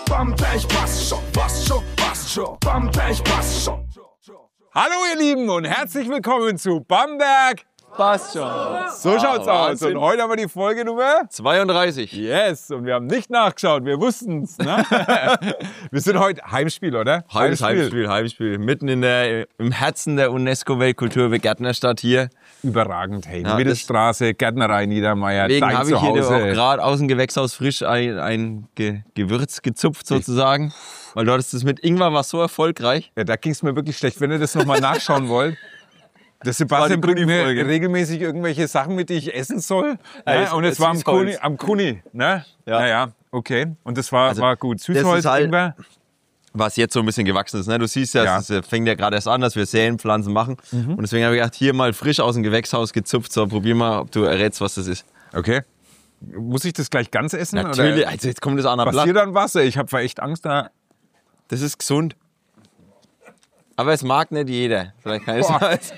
Bamberg passt schon, passt schon, passt schon. Bamberg passt schon. Hallo ihr Lieben und herzlich willkommen zu Bamberg. Passt schon. So schaut's aus. Wahnsinn. Und heute haben wir die Folge Nummer 32. Yes. Und wir haben nicht nachgeschaut, wir wussten's. Ne? Wir sind heute Heimspiel, oder? Heimspiel. Mitten im Herzen der UNESCO-Weltkultur Gärtnerstadt hier. Überragend, hey. Ja, Mittelstraße, Gärtnerei Niedermeyer, Deswegen dein habe ich hier auch Zuhause. gerade aus dem Gewächshaus frisch ein Gewürz gezupft sozusagen. Weil dort ist das mit Ingwer war so erfolgreich. Ja, da ging's mir wirklich schlecht. Wenn ihr das nochmal nachschauen wollt. Der Sebastian bringt mir Kuni-Folge. regelmäßig irgendwelche Sachen mit, die ich essen soll. Ja, Ne? Und es war am Kuni. Ne? Ja. Naja, okay. Und das war gut. das Süßholz, ist halt- Ingwer. Was jetzt so ein bisschen gewachsen ist. Ne? Du siehst ja, Ja. es fängt ja gerade erst an, dass wir Säen, Pflanzen machen. Und deswegen habe ich gedacht, hier mal frisch aus dem Gewächshaus gezupft. So, probier mal, ob du errätst, was das ist. Okay. Muss ich das gleich ganz essen? Natürlich, Oder also jetzt kommt das an der Blatt. passiert dann Wasser? Ich habe echt Angst da. Das ist gesund. Aber es mag nicht jeder. Vielleicht kann ich Boah. es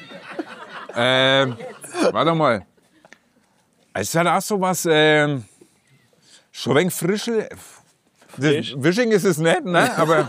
Warte mal. Es hat auch so was, schon ein wenig Frischel. Wisching ist es nicht, ne? Aber,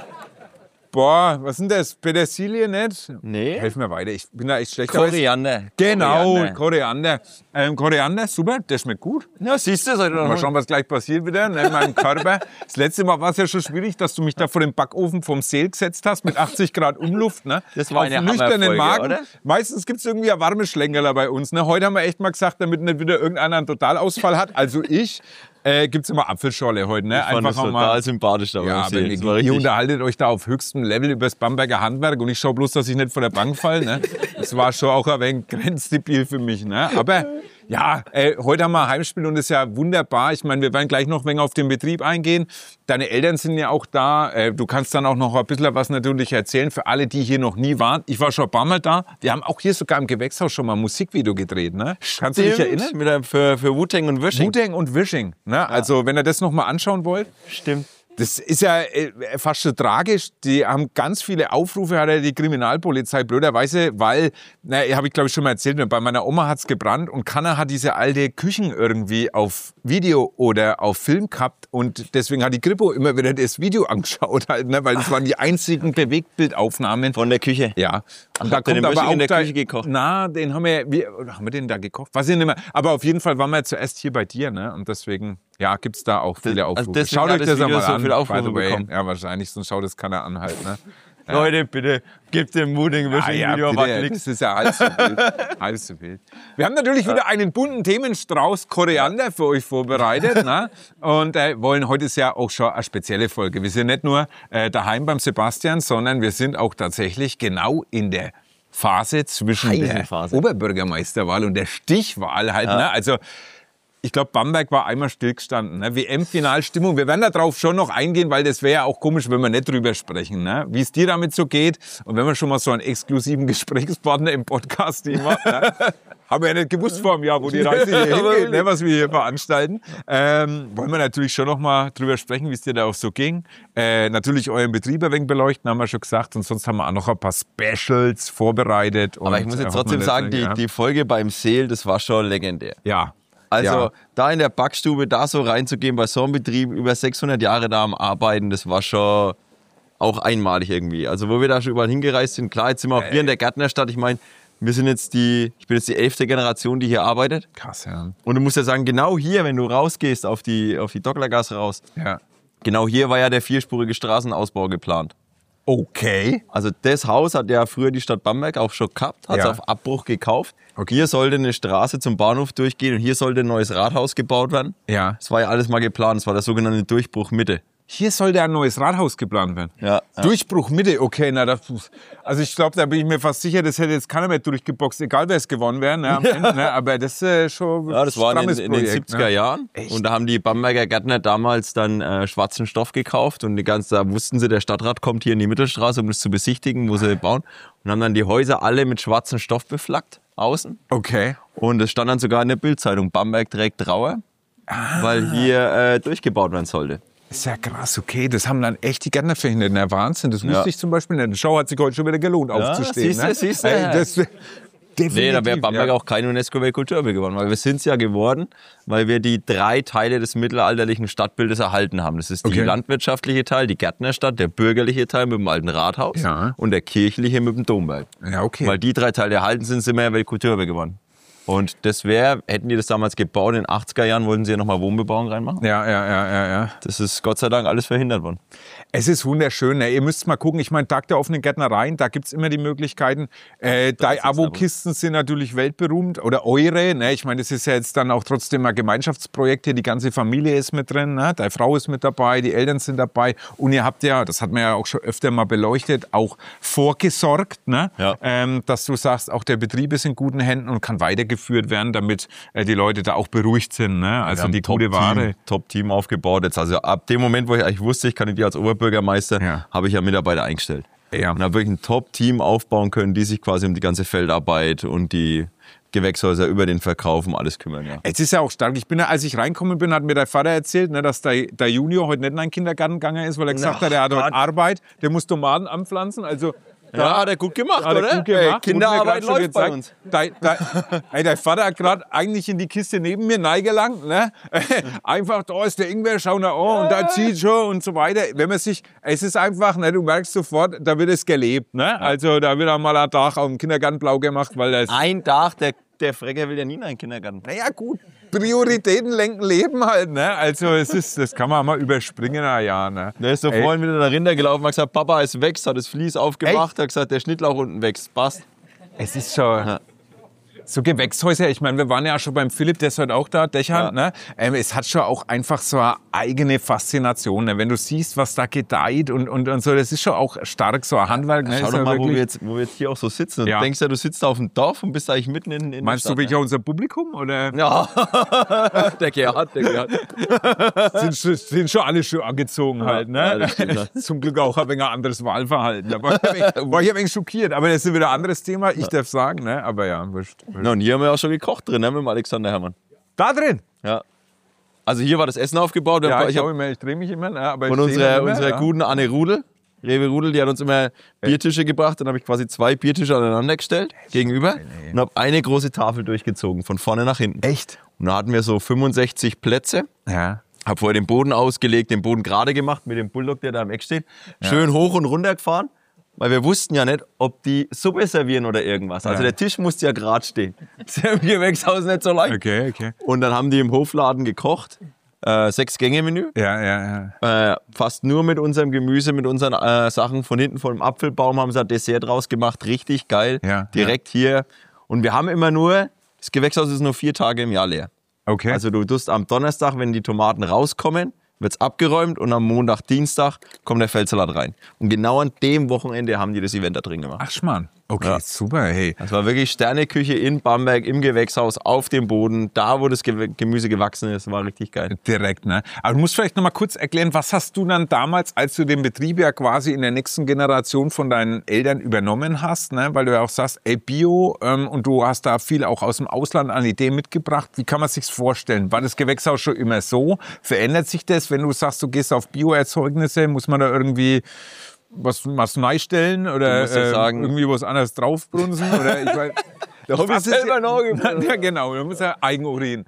boah, was sind das? Petersilie nicht? Nee. Helf mir weiter, ich bin da echt schlecht. Aber es- Koriander. Genau, Koriander. Koriander, super, das schmeckt gut. Ja, siehst du, sollte Mal schauen, was gleich passiert wieder in meinem Körper. Das letzte Mal war es ja schon schwierig, dass du mich da vor den Backofen vom Seel gesetzt hast mit 80 Grad Umluft. Ne? Das war Auf eine nüchternen Hammerfolge, Magen. oder? Meistens gibt es irgendwie ein warmes Schlenkerler bei uns. Ne? Heute haben wir echt mal gesagt, damit nicht wieder irgendeiner einen Totalausfall hat, also ich, gibt es immer Apfelschorle heute. Ne? Ich fand das total sympathisch dabei. Ja, aber Das war ihr richtig. unterhaltet euch da auf höchstem Level über das Bamberger Handwerk und ich schaue bloß, dass ich nicht von der Bank falle. Ne? Das war schon auch ein wenig grenzdebil für mich. Ne? Aber ja, heute haben wir ein Heimspiel und das ist ja wunderbar. Ich meine, wir werden gleich noch ein wenig auf den Betrieb eingehen. Deine Eltern sind ja auch da. Du kannst dann auch noch ein bisschen was natürlich erzählen für alle, die hier noch nie waren. Ich war schon ein paar Mal da. Wir haben auch hier sogar im Gewächshaus schon mal ein Musikvideo gedreht. Ne? Kannst du dich erinnern? Für Wu-Tang und Wishing. Wu-Tang und Wishing. Ne? Also, wenn ihr das noch mal anschauen wollt. Stimmt. Das ist ja fast schon tragisch. Die haben ganz viele Aufrufe, hat ja die Kriminalpolizei blöderweise, weil, habe ich glaube ich schon mal erzählt, bei meiner Oma hat's gebrannt und keiner hat diese alte Küchen irgendwie auf Video oder auf Film gehabt und deswegen hat die Kripo immer wieder das Video angeschaut halt, ne, weil das waren die einzigen Bewegtbildaufnahmen. Von der Küche. Ja. Und habt ihr den Wishing in der Küche gekocht? Na, den haben haben wir den da gekocht? Weiß ich nicht mehr. Aber auf jeden Fall waren wir zuerst hier bei dir, ne? Und deswegen, ja, gibt's da auch viele Aufrufe. deswegen Schaut hat euch das das Video einmal so an. viele Aufrufe by the way. bekommen. Ja, wahrscheinlich, sonst schaut das keiner an halt, ne? Leute, bitte, gebt dem Wu-Tang Wishing-Video aber bitte, Klicks. das ist ja alles so wild. Alles so wild. Wir haben natürlich wieder einen bunten Themenstrauß Koriander für euch vorbereitet. Ne? Und wollen, heute ist ja auch schon eine spezielle Folge. Wir sind nicht nur daheim beim Sebastian, sondern wir sind auch tatsächlich genau in der Phase zwischen der Phase. Oberbürgermeisterwahl und der Stichwahl halt. Ne? Also ich glaube, Bamberg war einmal stillgestanden. Ne? WM-Finalstimmung. Wir werden darauf schon noch eingehen, weil das wäre ja auch komisch, wenn wir nicht drüber sprechen. Ne? Wie es dir damit so geht. Und wenn wir schon mal so einen exklusiven Gesprächspartner im Podcast-Team haben. Ne? Haben wir ja nicht gewusst vor einem Jahr, wo die Reise hier hingeht, ne? Was wir hier veranstalten. Wollen wir natürlich schon noch mal drüber sprechen, wie es dir da auch so ging. Natürlich euren Betrieb ein wenig beleuchten, haben wir schon gesagt. Und sonst haben wir auch noch ein paar Specials vorbereitet. Aber ich muss jetzt trotzdem sagen, die Folge beim Seel, das war schon legendär. Ja. Also Ja. da in der Backstube, da so reinzugehen, bei so einem Betrieb, über 600 Jahre da am Arbeiten, das war schon auch einmalig irgendwie. Also wo wir da schon überall hingereist sind, klar, jetzt sind wir auch hier in der Gärtnerstadt. Ich meine, ich bin jetzt die 11. Generation, die hier arbeitet. Krass, ja. Und du musst ja sagen, genau hier, wenn du rausgehst auf die Docklergasse raus, Ja. genau hier war ja der vierspurige Straßenausbau geplant. Okay. Also das Haus hat ja früher die Stadt Bamberg auch schon gehabt, hat es Ja. auf Abbruch gekauft. Okay. Hier sollte eine Straße zum Bahnhof durchgehen und hier sollte ein neues Rathaus gebaut werden. Ja. Das war ja alles mal geplant, das war der sogenannte Durchbruch Mitte. Hier sollte ein neues Rathaus geplant werden. Ja, ja. Durchbruch Mitte, okay, na das, also ich glaube, da bin ich mir fast sicher, das hätte jetzt keiner mehr durchgeboxt, egal wer es gewonnen wäre. Ne, am Ende, ne, aber das ist schon Ja, das war in strammes den Projekt, 70er ne? Jahren. Echt? Und da haben die Bamberger Gärtner damals dann schwarzen Stoff gekauft und da wussten sie, der Stadtrat kommt hier in die Mittelstraße, um das zu besichtigen, wo sie bauen. Und haben dann die Häuser alle mit schwarzem Stoff beflaggt, außen. Okay. Und es stand dann sogar in der Bildzeitung, Bamberg trägt Trauer, weil hier durchgebaut werden sollte. Ist ja krass, okay, das haben dann echt die Gärtner verhindert. Na, Wahnsinn, das wusste Ja. ich zum Beispiel nicht. Die Show hat sich heute schon wieder gelohnt, aufzustehen. siehste, ne? siehste. Das, Definitiv. Nee, da wäre Bamberg auch kein UNESCO-Weltkulturerbe geworden, weil wir sind es ja geworden, weil wir die 3 Teile des mittelalterlichen Stadtbildes erhalten haben. Das ist die landwirtschaftliche Teil, die Gärtnerstadt, der bürgerliche Teil mit dem alten Rathaus und der kirchliche mit dem Domberg. Ja, okay. Weil die 3 Teile erhalten sind wir ja Weltkulturerbe geworden. Und das hätten die das damals gebaut, in den 80er Jahren wollten sie ja nochmal Wohnbebauung reinmachen. Ja. Das ist Gott sei Dank alles verhindert worden. Es ist wunderschön. Ne? Ihr müsst mal gucken. Ich meine, Tag der offenen Gärtnereien, da gibt's immer die Möglichkeiten. Die Abo-Kisten sind natürlich weltberühmt. Oder eure. Ne? Ich meine, das ist ja jetzt dann auch trotzdem ein Gemeinschaftsprojekt hier. Die ganze Familie ist mit drin. Ne? Deine Frau ist mit dabei, die Eltern sind dabei. Und ihr habt ja, das hat man ja auch schon öfter mal beleuchtet, auch vorgesorgt, ne? Dass du sagst, auch der Betrieb ist in guten Händen und kann weitergeführt werden, damit die Leute da auch beruhigt sind. Ne? Also die gute Ware. Top-Team aufgebaut. Jetzt, also ab dem Moment, wo ich eigentlich wusste, ich kandidiere als Oberbürgermeister, habe ich ja Mitarbeiter eingestellt. Ja. Und habe wirklich ein Top-Team aufbauen können, die sich quasi um die ganze Feldarbeit und die Gewächshäuser über den Verkauf um alles kümmern. Ja. Es ist ja auch stark. Als ich reingekommen bin, hat mir der Vater erzählt, ne, dass der Junior heute nicht in einen Kindergarten gegangen ist, weil er gesagt hat, er hat heute Arbeit, der muss Tomaten anpflanzen. Also ja, hat er gut gemacht, oder? Gut gemacht. Kinderarbeit läuft bei uns. Der Vater hat gerade eigentlich in die Kiste neben mir neigelangt. Ne? Einfach, da ist der Ingwer, schau nach und da zieht schon und so weiter. Es ist einfach, ne, du merkst sofort, da wird es gelebt. Ne? Also da wird auch mal ein Tag auf dem Kindergarten blau gemacht. Weil das ein Tag, der Frecker will ja nie in einen Kindergarten. Naja, gut. Prioritäten lenken Leben halt, ne? Also das kann man mal überspringen, ne? Der ist so vorhin wieder dahinter gelaufen, hat gesagt, Papa, es wächst, hat das Vlies aufgemacht, hat gesagt, der Schnittlauch unten wächst, passt. Es ist schon... Ja. So Gewächshäuser, ich meine, wir waren ja schon beim Philipp, der ist heute auch da, Dächern, ne? Es hat schon auch einfach so eine eigene Faszination, ne? Wenn du siehst, was da gedeiht und so, das ist schon auch stark, so ein Handwerk. Ne? Schau doch mal, wo wir jetzt hier auch so sitzen und du denkst ja, du sitzt da auf dem Dorf und bist eigentlich mitten in der Meinst Stadt. Du wirklich auch unser Publikum, oder? Ja, der Gerhard. Sind schon alle schön angezogen halt, ne? Ja, zum Glück auch ein wenig anderes Wahlverhalten. Da war ich ein wenig schockiert, aber das ist wieder ein anderes Thema, ich darf sagen, ne? Aber ja, wurscht. Na, und hier haben wir auch schon gekocht drin, ne, mit dem Alexander Herrmann. Da drin? Ja. Also hier war das Essen aufgebaut. Ja, ich drehe mich immer. Ne, aber von unserer guten Anne Rudel, Rewe Rudel, die hat uns immer Biertische gebracht. Dann habe ich quasi 2 Biertische aneinander gestellt, gegenüber. Und habe eine große Tafel durchgezogen, von vorne nach hinten. Echt? Und da hatten wir so 65 Plätze. Ja. Habe vorher den Boden ausgelegt, den Boden gerade gemacht mit dem Bulldog, der da im Eck steht. Schön hoch und runter gefahren. Weil wir wussten ja nicht, ob die Suppe servieren oder irgendwas. Also der Tisch musste ja gerade stehen. Das ist ja im Gewächshaus nicht so leicht. Okay. Und dann haben die im Hofladen gekocht. 6-Gänge-Menü. Ja. Fast nur mit unserem Gemüse, mit unseren Sachen. Von hinten von dem Apfelbaum haben sie ein Dessert draus gemacht. Richtig geil. Ja, direkt hier. Und wir haben immer das Gewächshaus ist nur 4 Tage im Jahr leer. Okay. Also du tust am Donnerstag, wenn die Tomaten rauskommen, wird's abgeräumt und am Montag, Dienstag kommt der Feldsalat rein. Und genau an dem Wochenende haben die das Event da drin gemacht. Ach Schmarrn. Okay, super, hey. Das war wirklich Sterneküche in Bamberg, im Gewächshaus, auf dem Boden, da wo das Gemüse gewachsen ist, war richtig geil. Direkt, ne? Aber du musst vielleicht noch mal kurz erklären, was hast du dann damals, als du den Betrieb ja quasi in der nächsten Generation von deinen Eltern übernommen hast, ne? Weil du ja auch sagst, ey, Bio, und du hast da viel auch aus dem Ausland an Ideen mitgebracht. Wie kann man sich's vorstellen? War das Gewächshaus schon immer so? Verändert sich das, wenn du sagst, du gehst auf Bioerzeugnisse? Muss man da irgendwie was neistellen oder irgendwie was anderes draufbrunsen? Oder ich weiß, da habe ich selber nachgebracht. Ja, genau, da muss ja Eigenurin.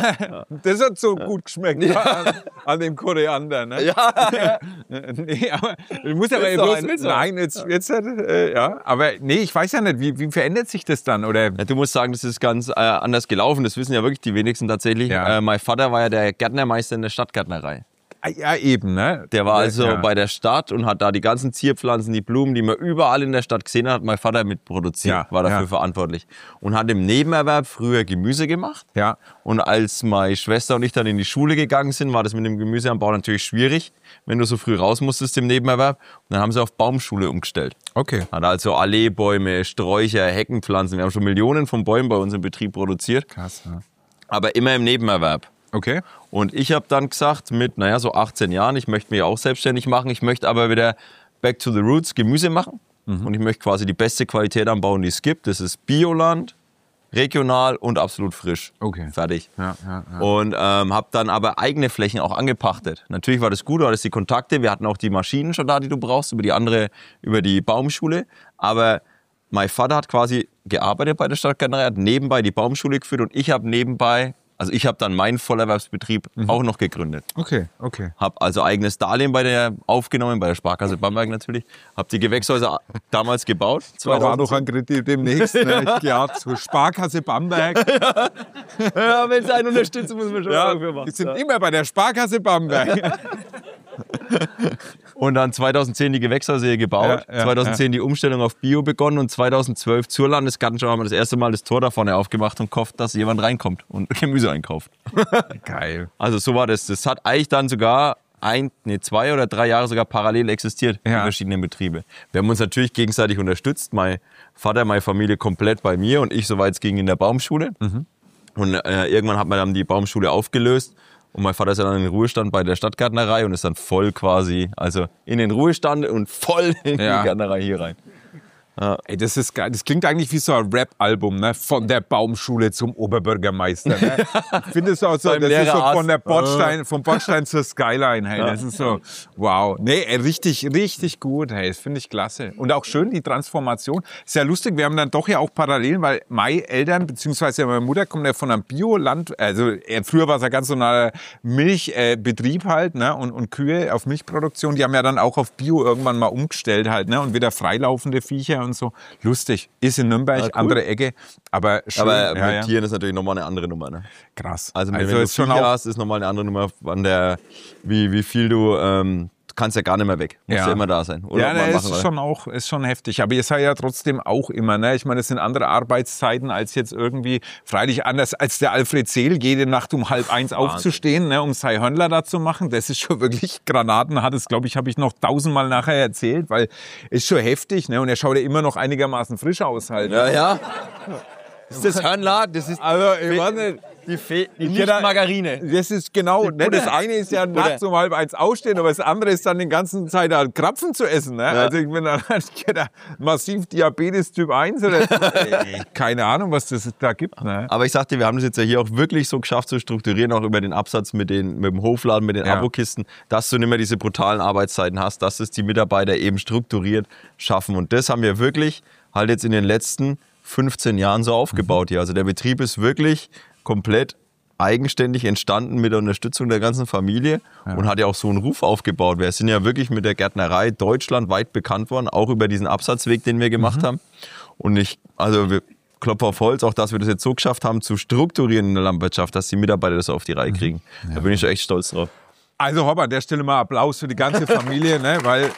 Das hat so gut geschmeckt an dem Koriander. Ne? Ja. Nee, aber ich muss aber bloß, nein, jetzt aber nee, ich weiß ja nicht, wie verändert sich das dann? Oder? Ja, du musst sagen, das ist ganz anders gelaufen. Das wissen ja wirklich die wenigsten tatsächlich. Ja. Mein Vater war ja der Gärtnermeister in der Stadtgärtnerei. Ja, eben, ne? Der war also bei der Stadt und hat da die ganzen Zierpflanzen, die Blumen, die man überall in der Stadt gesehen hat, mein Vater mitproduziert, war dafür verantwortlich. Und hat im Nebenerwerb früher Gemüse gemacht. Ja. Und als meine Schwester und ich dann in die Schule gegangen sind, war das mit dem Gemüseanbau natürlich schwierig, wenn du so früh raus musstest im Nebenerwerb. Und dann haben sie auf Baumschule umgestellt. Okay. Hat also Alleebäume, Sträucher, Heckenpflanzen. Wir haben schon Millionen von Bäumen bei uns im Betrieb produziert. Krass, ja. Aber immer im Nebenerwerb. Okay. Und ich habe dann gesagt, mit so 18 Jahren, ich möchte mich auch selbstständig machen, ich möchte aber wieder back to the roots Gemüse machen. Und ich möchte quasi die beste Qualität anbauen, die es gibt. Das ist Bioland, regional und absolut frisch. Okay. Fertig. Ja. Und habe dann aber eigene Flächen auch angepachtet. Natürlich war das gut, du hattest die Kontakte, wir hatten auch die Maschinen schon da, die du brauchst, über die Baumschule. Aber mein Vater hat quasi gearbeitet bei der Stadtgärtnerei, hat nebenbei die Baumschule geführt und ich habe nebenbei, also ich habe dann meinen Vollerwerbsbetrieb auch noch gegründet. Okay. Habe also eigenes Darlehen aufgenommen, bei der Sparkasse Bamberg natürlich. Habe die Gewächshäuser damals gebaut. Da war noch ein Kredit demnächst. Ne? Ja, zur Sparkasse Bamberg. Ja, wenn es einen unterstützt, muss man schon dafür machen. Die sind immer bei der Sparkasse Bamberg. Und dann 2010 die Gewächshäuser hier gebaut, 2010 die Umstellung auf Bio begonnen und 2012 zur Landesgartenschau haben wir das erste Mal das Tor da vorne aufgemacht und gehofft, dass jemand reinkommt und Gemüse einkauft. Geil. Also so war das. Das hat eigentlich dann sogar 2 oder 3 Jahre sogar parallel existiert in verschiedenen Betrieben. Wir haben uns natürlich gegenseitig unterstützt. Mein Vater, meine Familie komplett bei mir und ich, soweit es ging, in der Baumschule. Und irgendwann hat man dann die Baumschule aufgelöst. Und mein Vater ist ja dann in den Ruhestand bei der Stadtgärtnerei und ist dann voll quasi, also in den Ruhestand und voll in die Gärtnerei hier rein. Ja. Ey, das ist geil. Das klingt eigentlich wie so ein Rap-Album, ne? Von der Baumschule zum Oberbürgermeister. Ne? Ich finde es auch so, das ist so von der vom Bordstein zur Skyline. Hey, das ist so, wow. Nee, ey, richtig gut. Hey, das finde ich klasse. Und auch schön die Transformation. Ist ja lustig, wir haben dann doch ja auch Parallelen, weil meine Eltern, beziehungsweise meine Mutter, kommt ja von einem Bioland, also früher war es ja ganz normaler Milchbetrieb halt, ne? Und Kühe auf Milchproduktion, die haben ja dann auch auf Bio irgendwann mal umgestellt halt, ne? Und wieder freilaufende Viecher und so. Lustig. Ist in Nürnberg, cool. Andere Ecke. Aber schön. Aber mit Tieren ist natürlich nochmal eine andere Nummer. Ne? Krass. Also wenn du Viecher hast, ist nochmal eine andere Nummer, an der, wie viel du kannst ja gar nicht mehr weg. Muss ja immer da sein. Oder ist schon heftig. Aber ihr seid ja trotzdem auch immer, ne? Ich meine, es sind andere Arbeitszeiten als jetzt irgendwie, freilich anders als der Alfred Seel, jede Nacht um 12:30 aufzustehen, ne? Um sein Hörnler da zu machen. Das ist schon wirklich granatenhart. Das, glaube ich, habe ich noch 1000-mal nachher erzählt, weil ist schon heftig, ne? Und er schaut ja immer noch einigermaßen frisch aus halt. Ja. Das ist das Hörnler, das ist also, ich weiß nicht. Die Margarine. Das ist genau, ne, das eine ist ja nachts um 12:30 aufstehen, aber das andere ist dann den ganzen Zeit halt Krapfen zu essen. Ne? Ja. Also ich bin dann massiv Diabetes Typ 1 oder keine Ahnung, was das da gibt. Ne? Aber ich sagte, wir haben das jetzt ja hier auch wirklich so geschafft zu strukturieren, auch über den Absatz mit dem Hofladen, mit den Abokisten, dass du nicht mehr diese brutalen Arbeitszeiten hast, dass es die Mitarbeiter eben strukturiert schaffen. Und das haben wir wirklich halt jetzt in den letzten 15 Jahren so aufgebaut hier. Also der Betrieb ist wirklich komplett eigenständig entstanden mit der Unterstützung der ganzen Familie und hat ja auch so einen Ruf aufgebaut. Wir sind ja wirklich mit der Gärtnerei deutschlandweit bekannt worden, auch über diesen Absatzweg, den wir gemacht haben. Und wir klopfen auf Holz, auch dass wir das jetzt so geschafft haben, zu strukturieren in der Landwirtschaft, dass die Mitarbeiter das auf die Reihe kriegen. Da bin ich echt stolz drauf. Also Hopper, an der Stelle mal Applaus für die ganze Familie, ne, weil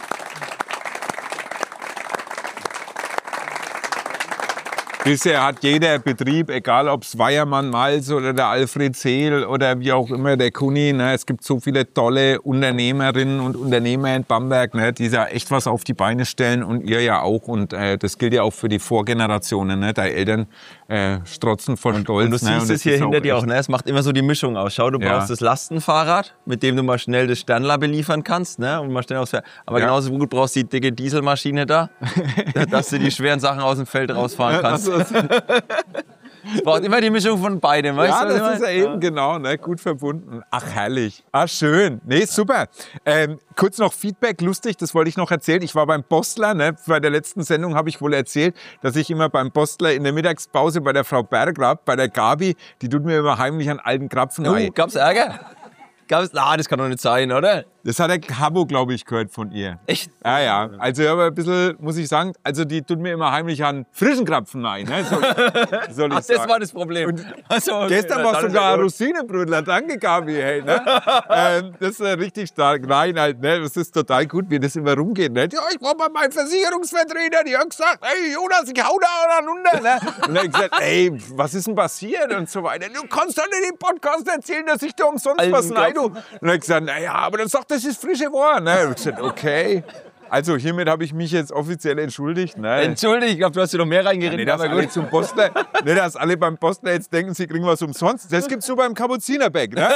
bisher hat jeder Betrieb, egal ob es Weiermann Malz oder der Alfred Seel oder wie auch immer der Kuni, ne, es gibt so viele tolle Unternehmerinnen und Unternehmer in Bamberg, ne, die da echt was auf die Beine stellen und ihr ja auch. Und das gilt ja auch für die Vorgenerationen. Ne, deine Eltern strotzen vor Stolz. Und du siehst es hier hinter dir auch, ne, es macht immer so die Mischung aus. Schau, du brauchst das Lastenfahrrad, mit dem du mal schnell das Sternler beliefern kannst. Ne, und mal schnell aber genauso gut brauchst du die dicke Dieselmaschine da, dass du die schweren Sachen aus dem Feld rausfahren kannst. Es braucht immer die Mischung von beidem, weißt du? Ja, das ist ja eben genau, ne? Gut verbunden. Ach, herrlich. Ach, schön. Nee, super. Kurz noch Feedback, lustig, das wollte ich noch erzählen. Ich war beim Postler, ne? Bei der letzten Sendung habe ich wohl erzählt, dass ich immer beim Postler in der Mittagspause bei der Frau Bergrab, bei der Gabi, die tut mir immer heimlich an alten Krapfen ein. Gab's Ärger? Das kann doch nicht sein, oder? Das hat der Cabo, glaube ich, gehört von ihr. Echt? Ja. Also aber ein bisschen, muss ich sagen, also die tut mir immer heimlich an frischen Krapfen ein. Ne? Soll ich Ach, das war das Problem. Okay. Gestern war sogar ein Rosinenbrötler. Danke, Gabi. Hey, ne? Das ist richtig stark. Nein, halt, ne? Das ist total gut, wie das immer rumgeht. Ne? Ja, ich war bei meinem Versicherungsvertreter, die hat gesagt, hey Jonas, ich hau da runter. Ne? Und dann habe ich gesagt, ey, was ist denn passiert? Und so weiter. Du kannst doch nicht im Podcast erzählen, dass ich da umsonst was neide. Und dann habe ich gesagt, naja, aber dann sagt, das ist frische Ware. Ne? Und ich gesagt, okay. Also hiermit habe ich mich jetzt offiziell entschuldigt. Ne? Entschuldigt, ich glaube, du hast dir noch mehr reingeredet. Nicht, dass alle zum Postler, nicht, dass alle beim Postler jetzt denken, sie kriegen was umsonst. Das gibt's nur beim Kapuzinerbäck. Ne?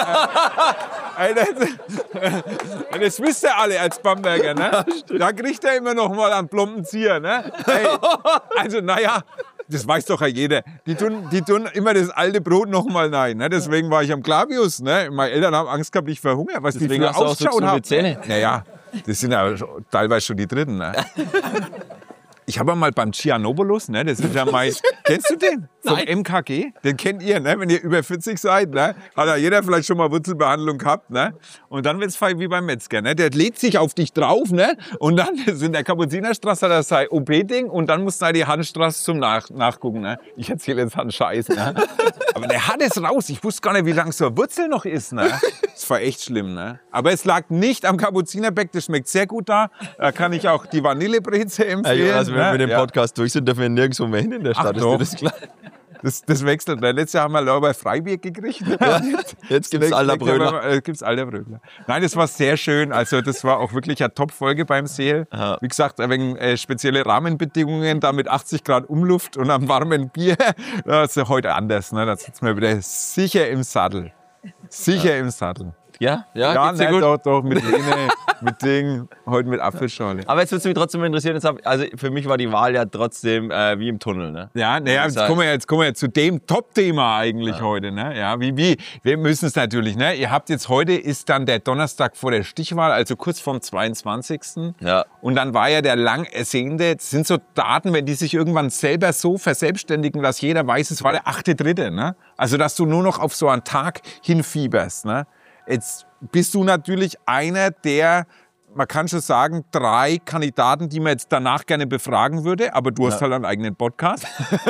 Das wisst ihr alle als Bamberger. Ne? Da kriegt er immer noch mal einen plumpen Zier. Ne? Hey, also naja, das weiß doch ja jeder. Die tun immer das alte Brot noch mal rein. Ne? Deswegen war ich am Clavius. Ne? Meine Eltern haben Angst gehabt, ich verhungere. Was die früher ausschauen haben. Zähne. Naja, das sind ja teilweise schon die Dritten. Ne? Ich habe mal beim Giannopoulos, ne, das ist ja mal, kennst du den? Vom MKG? Den kennt ihr, ne, wenn ihr über 40 seid, ne? Hat ja jeder vielleicht schon mal Wurzelbehandlung gehabt, ne? Und dann wird's wie beim Metzger, ne? Der lädt sich auf dich drauf, ne? Und dann in der Kapuzinerstraße hat er sein OP-Ding und dann musst du halt die Handstraße zum Nachgucken, ne? Ich erzähle jetzt einen Scheiß, ne? Aber der hat es raus. Ich wusste gar nicht, wie lang so eine Wurzel noch ist, ne? Das war echt schlimm, ne? Aber es lag nicht am Kapuzinerbäck, das schmeckt sehr gut da. Da kann ich auch die Vanillebreze empfehlen. Also wenn wir mit dem Podcast durch sind, dürfen wir nirgendwo mehr hin in der Stadt. Ach, doch. Ist dir das klar? Das wechselt. Letztes Jahr haben wir Lorbeer Freibier gekriegt. Ja, jetzt gibt's Alter Brödler. Nein, das war sehr schön. Also das war auch wirklich eine Top-Folge beim Seel. Aha. Wie gesagt, wegen spezielle Rahmenbedingungen, da mit 80 Grad Umluft und einem warmen Bier. Das ist heute anders. Ne? Da sitzen wir wieder sicher im Sattel. Sicher im Sattel. Ja, Ja, nein, doch, mit Lene, mit Ding, heute mit Apfelschorle. Aber jetzt würde es mich trotzdem interessieren, also für mich war die Wahl ja trotzdem wie im Tunnel, ne? Ja, naja, jetzt kommen wir zu dem Top-Thema eigentlich heute, ne? Ja, wir müssen es natürlich, ne? Ihr habt jetzt, heute ist dann der Donnerstag vor der Stichwahl, also kurz vorm 22. Ja. Und dann war ja der lang ersehnte, das sind so Daten, wenn die sich irgendwann selber so verselbstständigen, dass jeder weiß, es war der 8.3., ne? Also, dass du nur noch auf so einen Tag hinfieberst, ne? Jetzt bist du natürlich einer der, man kann schon sagen, 3 Kandidaten, die man jetzt danach gerne befragen würde, aber du hast halt einen eigenen Podcast.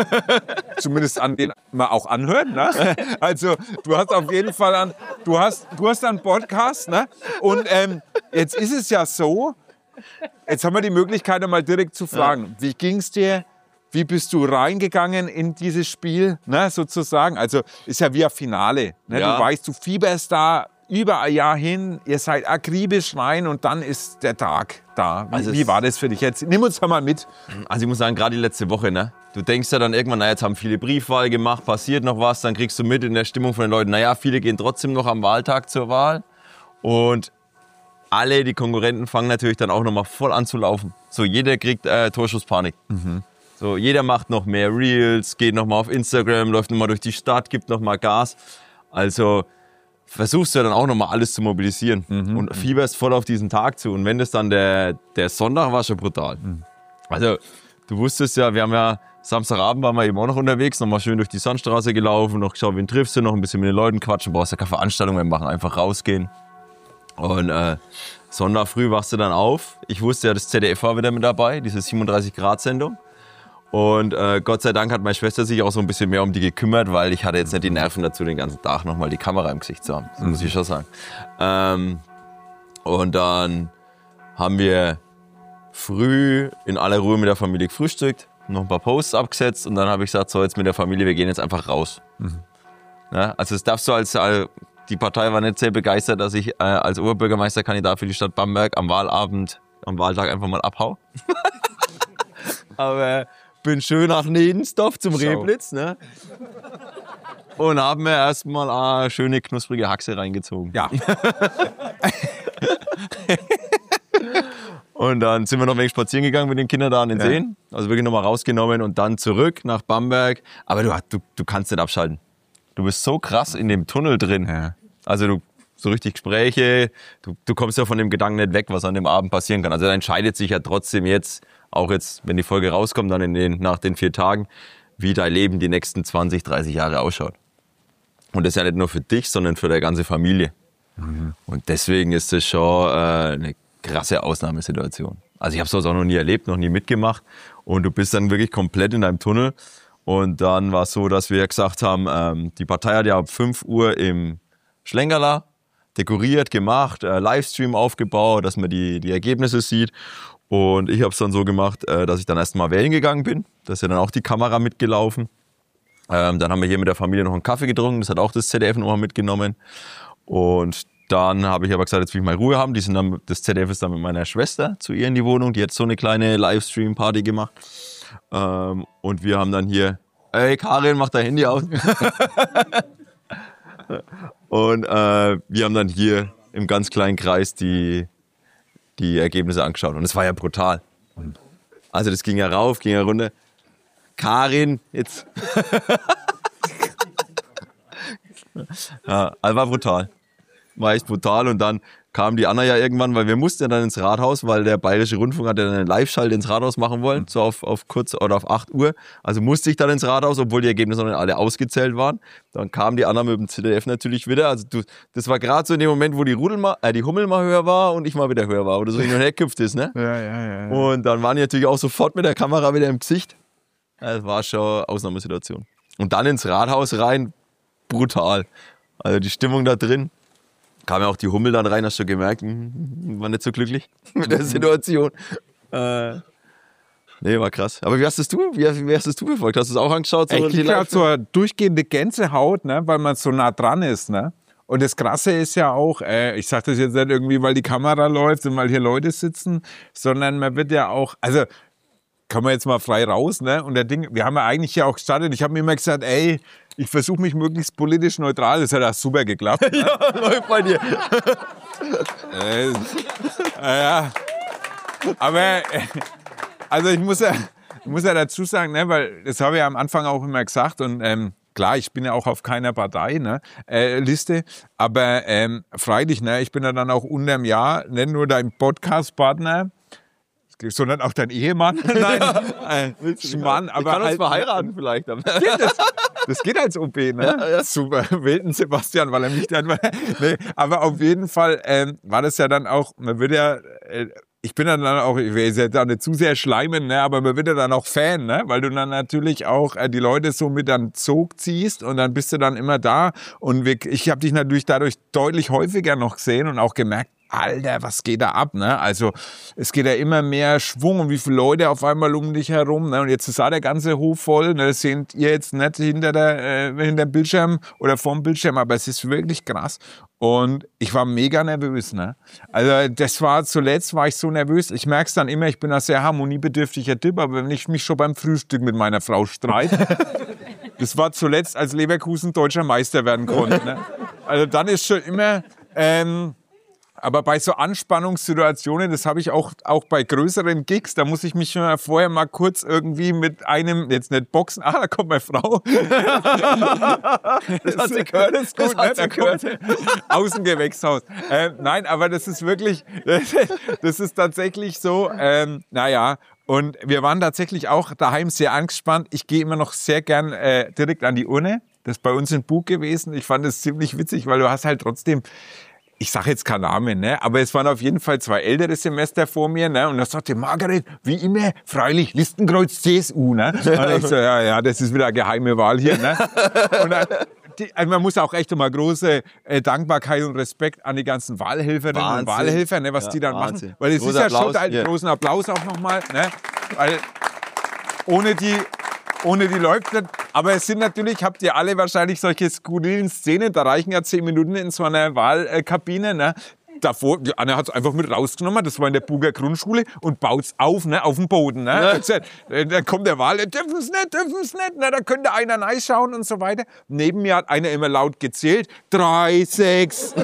Zumindest an den man auch anhört, ne? Also, du hast auf jeden Fall du hast einen Podcast, ne? Und jetzt ist es ja so, jetzt haben wir die Möglichkeit, einmal direkt zu fragen, wie ging's dir? Wie bist du reingegangen in dieses Spiel, ne, sozusagen? Also ist ja wie ein Finale. Ne? Ja. Du weißt, du fieberst da über ein Jahr hin, ihr seid akribisch rein und dann ist der Tag da. Wie war das für dich jetzt? Nimm uns da mal mit. Also ich muss sagen, gerade die letzte Woche, ne? Du denkst ja dann irgendwann, jetzt haben viele Briefwahl gemacht, passiert noch was, dann kriegst du mit in der Stimmung von den Leuten, viele gehen trotzdem noch am Wahltag zur Wahl. Und die Konkurrenten fangen natürlich dann auch nochmal voll an zu laufen. So, jeder kriegt Torschusspanik. So, jeder macht noch mehr Reels, geht noch mal auf Instagram, läuft noch mal durch die Stadt, gibt noch mal Gas. Also versuchst du ja dann auch noch mal alles zu mobilisieren und fieberst voll auf diesen Tag zu. Und wenn das dann der Sonntag war, schon brutal. Also du wusstest ja, wir haben ja Samstagabend waren wir eben auch noch unterwegs, noch mal schön durch die Sandstraße gelaufen, noch geschaut, wen triffst du, noch ein bisschen mit den Leuten quatschen, brauchst ja keine Veranstaltung mehr machen, einfach rausgehen. Und Sonntag früh wachst du dann auf. Ich wusste ja, das ZDF war wieder mit dabei, diese 37-Grad-Sendung. Und Gott sei Dank hat meine Schwester sich auch so ein bisschen mehr um die gekümmert, weil ich hatte jetzt nicht die Nerven dazu, den ganzen Tag nochmal die Kamera im Gesicht zu haben. Das muss ich schon sagen. Und dann haben wir früh in aller Ruhe mit der Familie gefrühstückt, noch ein paar Posts abgesetzt und dann habe ich gesagt, so jetzt mit der Familie, wir gehen jetzt einfach raus. Ja, also das darfst du die Partei war nicht sehr begeistert, dass ich als Oberbürgermeisterkandidat für die Stadt Bamberg am Wahltag einfach mal abhau. Aber bin schön nach Nedensdorf zum Rehblitz, ne? Und haben mir erstmal eine schöne knusprige Haxe reingezogen. Ja. Und dann sind wir noch ein wenig spazieren gegangen mit den Kindern da an den Seen. Also wirklich nochmal rausgenommen und dann zurück nach Bamberg. Aber du kannst nicht abschalten. Du bist so krass in dem Tunnel drin. Ja. Also so richtig Gespräche, du kommst ja von dem Gedanken nicht weg, was an dem Abend passieren kann. Also da entscheidet sich ja trotzdem jetzt, auch jetzt, wenn die Folge rauskommt, dann nach den 4 Tagen, wie dein Leben die nächsten 20, 30 Jahre ausschaut. Und das ist ja nicht nur für dich, sondern für deine ganze Familie. Und deswegen ist das schon eine krasse Ausnahmesituation. Also ich habe sowas auch noch nie erlebt, noch nie mitgemacht. Und du bist dann wirklich komplett in deinem Tunnel. Und dann war es so, dass wir gesagt haben, die Partei hat ja ab 5 Uhr im Schlenkerla dekoriert, gemacht, Livestream aufgebaut, dass man die Ergebnisse sieht. Und ich habe es dann so gemacht, dass ich dann erstmal wählen gegangen bin. Da ist ja dann auch die Kamera mitgelaufen. Dann haben wir hier mit der Familie noch einen Kaffee getrunken. Das hat auch das ZDF nochmal mitgenommen. Und dann habe ich aber gesagt, jetzt will ich mal Ruhe haben. Das ZDF ist dann mit meiner Schwester zu ihr in die Wohnung. Die hat so eine kleine Livestream-Party gemacht. Und wir haben dann hier, ey Karin, mach dein Handy aus. Und wir haben dann hier im ganz kleinen Kreis die Ergebnisse angeschaut. Und es war ja brutal. Also das ging ja rauf, ging ja runter. Karin, jetzt. Ja, also war brutal. War echt brutal. Und dann kam die Anna ja irgendwann, weil wir mussten ja dann ins Rathaus, weil der Bayerische Rundfunk hat ja eine Live-Schalte ins Rathaus machen wollen, so auf kurz oder auf 8 Uhr. Also musste ich dann ins Rathaus, obwohl die Ergebnisse noch nicht alle ausgezählt waren. Dann kam die Anna mit dem ZDF natürlich wieder. Also das war gerade so in dem Moment, wo die Hummel mal höher war und ich mal wieder höher war oder so hin und her geküpft ist, ne? Ja. Und dann waren die natürlich auch sofort mit der Kamera wieder im Gesicht. Das war schon eine Ausnahmesituation. Und dann ins Rathaus rein, brutal. Also die Stimmung da drin. Kam ja auch die Hummel dann rein, hast du gemerkt, war nicht so glücklich mit der Situation. Nee, war krass. Aber wie hast du verfolgt? Hast du es auch angeschaut? So Ich krieg gerade so eine durchgehende Gänsehaut, ne, weil man so nah dran ist. Ne? Und das Krasse ist ja auch, ich sage das jetzt nicht irgendwie, weil die Kamera läuft und weil hier Leute sitzen, sondern man wird ja auch, also kann man jetzt mal frei raus, ne? Und wir haben ja eigentlich ja auch gestartet, ich habe mir immer gesagt, ey, ich versuche mich möglichst politisch neutral, das hat auch super geklappt. Ne? Ja, läuft bei dir. Ja. Aber, also ich muss ja dazu sagen, ne, weil das habe ich ja am Anfang auch immer gesagt und klar, ich bin ja auch auf keiner Partei, ne, Liste, aber freilich, ne, ich bin ja dann auch unterm Jahr nicht nur dein Podcast-Partner, sondern auch dein Ehemann. Nein, Schmarrn, aber wir können uns halt, verheiraten vielleicht. das geht als OP, ne? Ja. Super, wählten Sebastian, weil er mich dann... Nee, aber auf jeden Fall war das ja dann auch, man wird ja... Ich bin dann auch, ich will jetzt da nicht zu sehr schleimen, ne, aber man wird ja dann auch Fan, ne, weil du dann natürlich auch die Leute so mit an Zug ziehst und dann bist du dann immer da und ich habe dich natürlich dadurch deutlich häufiger noch gesehen und auch gemerkt, Alter, was geht da ab, ne? Also es geht ja immer mehr Schwung und wie viele Leute auf einmal um dich herum, ne? Und jetzt ist auch der ganze Hof voll, ne? Das seht ihr jetzt nicht hinter dem Bildschirm oder vorm Bildschirm, aber es ist wirklich krass. Und ich war mega nervös, ne? Also zuletzt war ich so nervös. Ich merke es dann immer, ich bin ein sehr harmoniebedürftiger Typ, aber wenn ich mich schon beim Frühstück mit meiner Frau streite, das war zuletzt, als Leverkusen deutscher Meister werden konnte, ne? Also dann ist schon immer... Aber bei so Anspannungssituationen, das habe ich auch bei größeren Gigs, da muss ich mich schon vorher mal kurz irgendwie mit einem, jetzt nicht boxen, da kommt meine Frau. Das hat sie gehört, das ist gut, ne? Da kommt Außengewächshaus. Nein, aber das ist wirklich, das ist tatsächlich so, naja, und wir waren tatsächlich auch daheim sehr angespannt. Ich gehe immer noch sehr gern direkt an die Urne. Das ist bei uns in Bug gewesen. Ich fand das ziemlich witzig, weil du hast halt trotzdem... Ich sage jetzt keinen Namen, ne? Aber es waren auf jeden Fall 2 ältere Semester vor mir, ne? Und da sagte Margaret, wie immer, freilich, Listenkreuz CSU, ne? Und ich so, ja, das ist wieder eine geheime Wahl hier, ne? Und dann, also man muss auch echt mal große Dankbarkeit und Respekt an die ganzen Wahlhelferinnen und Wahlhelfer, ne? Was die dann Wahnsinn. machen. Weil es ist ja schon einen großen Applaus auch nochmal, ne? Weil ohne die läuft nicht. Aber es sind natürlich, habt ihr alle wahrscheinlich solche skurrilen Szenen, da reichen ja 10 Minuten in so einer Wahlkabine, ne? Davor, die Anna hat es einfach mit rausgenommen, das war in der Buger Grundschule und baut es auf, ne, auf dem Boden, ne? Dann kommt der Wahl, dürfen es nicht, ne? Da könnte einer reinschauen und so weiter. Neben mir hat einer immer laut gezählt, 3, 6.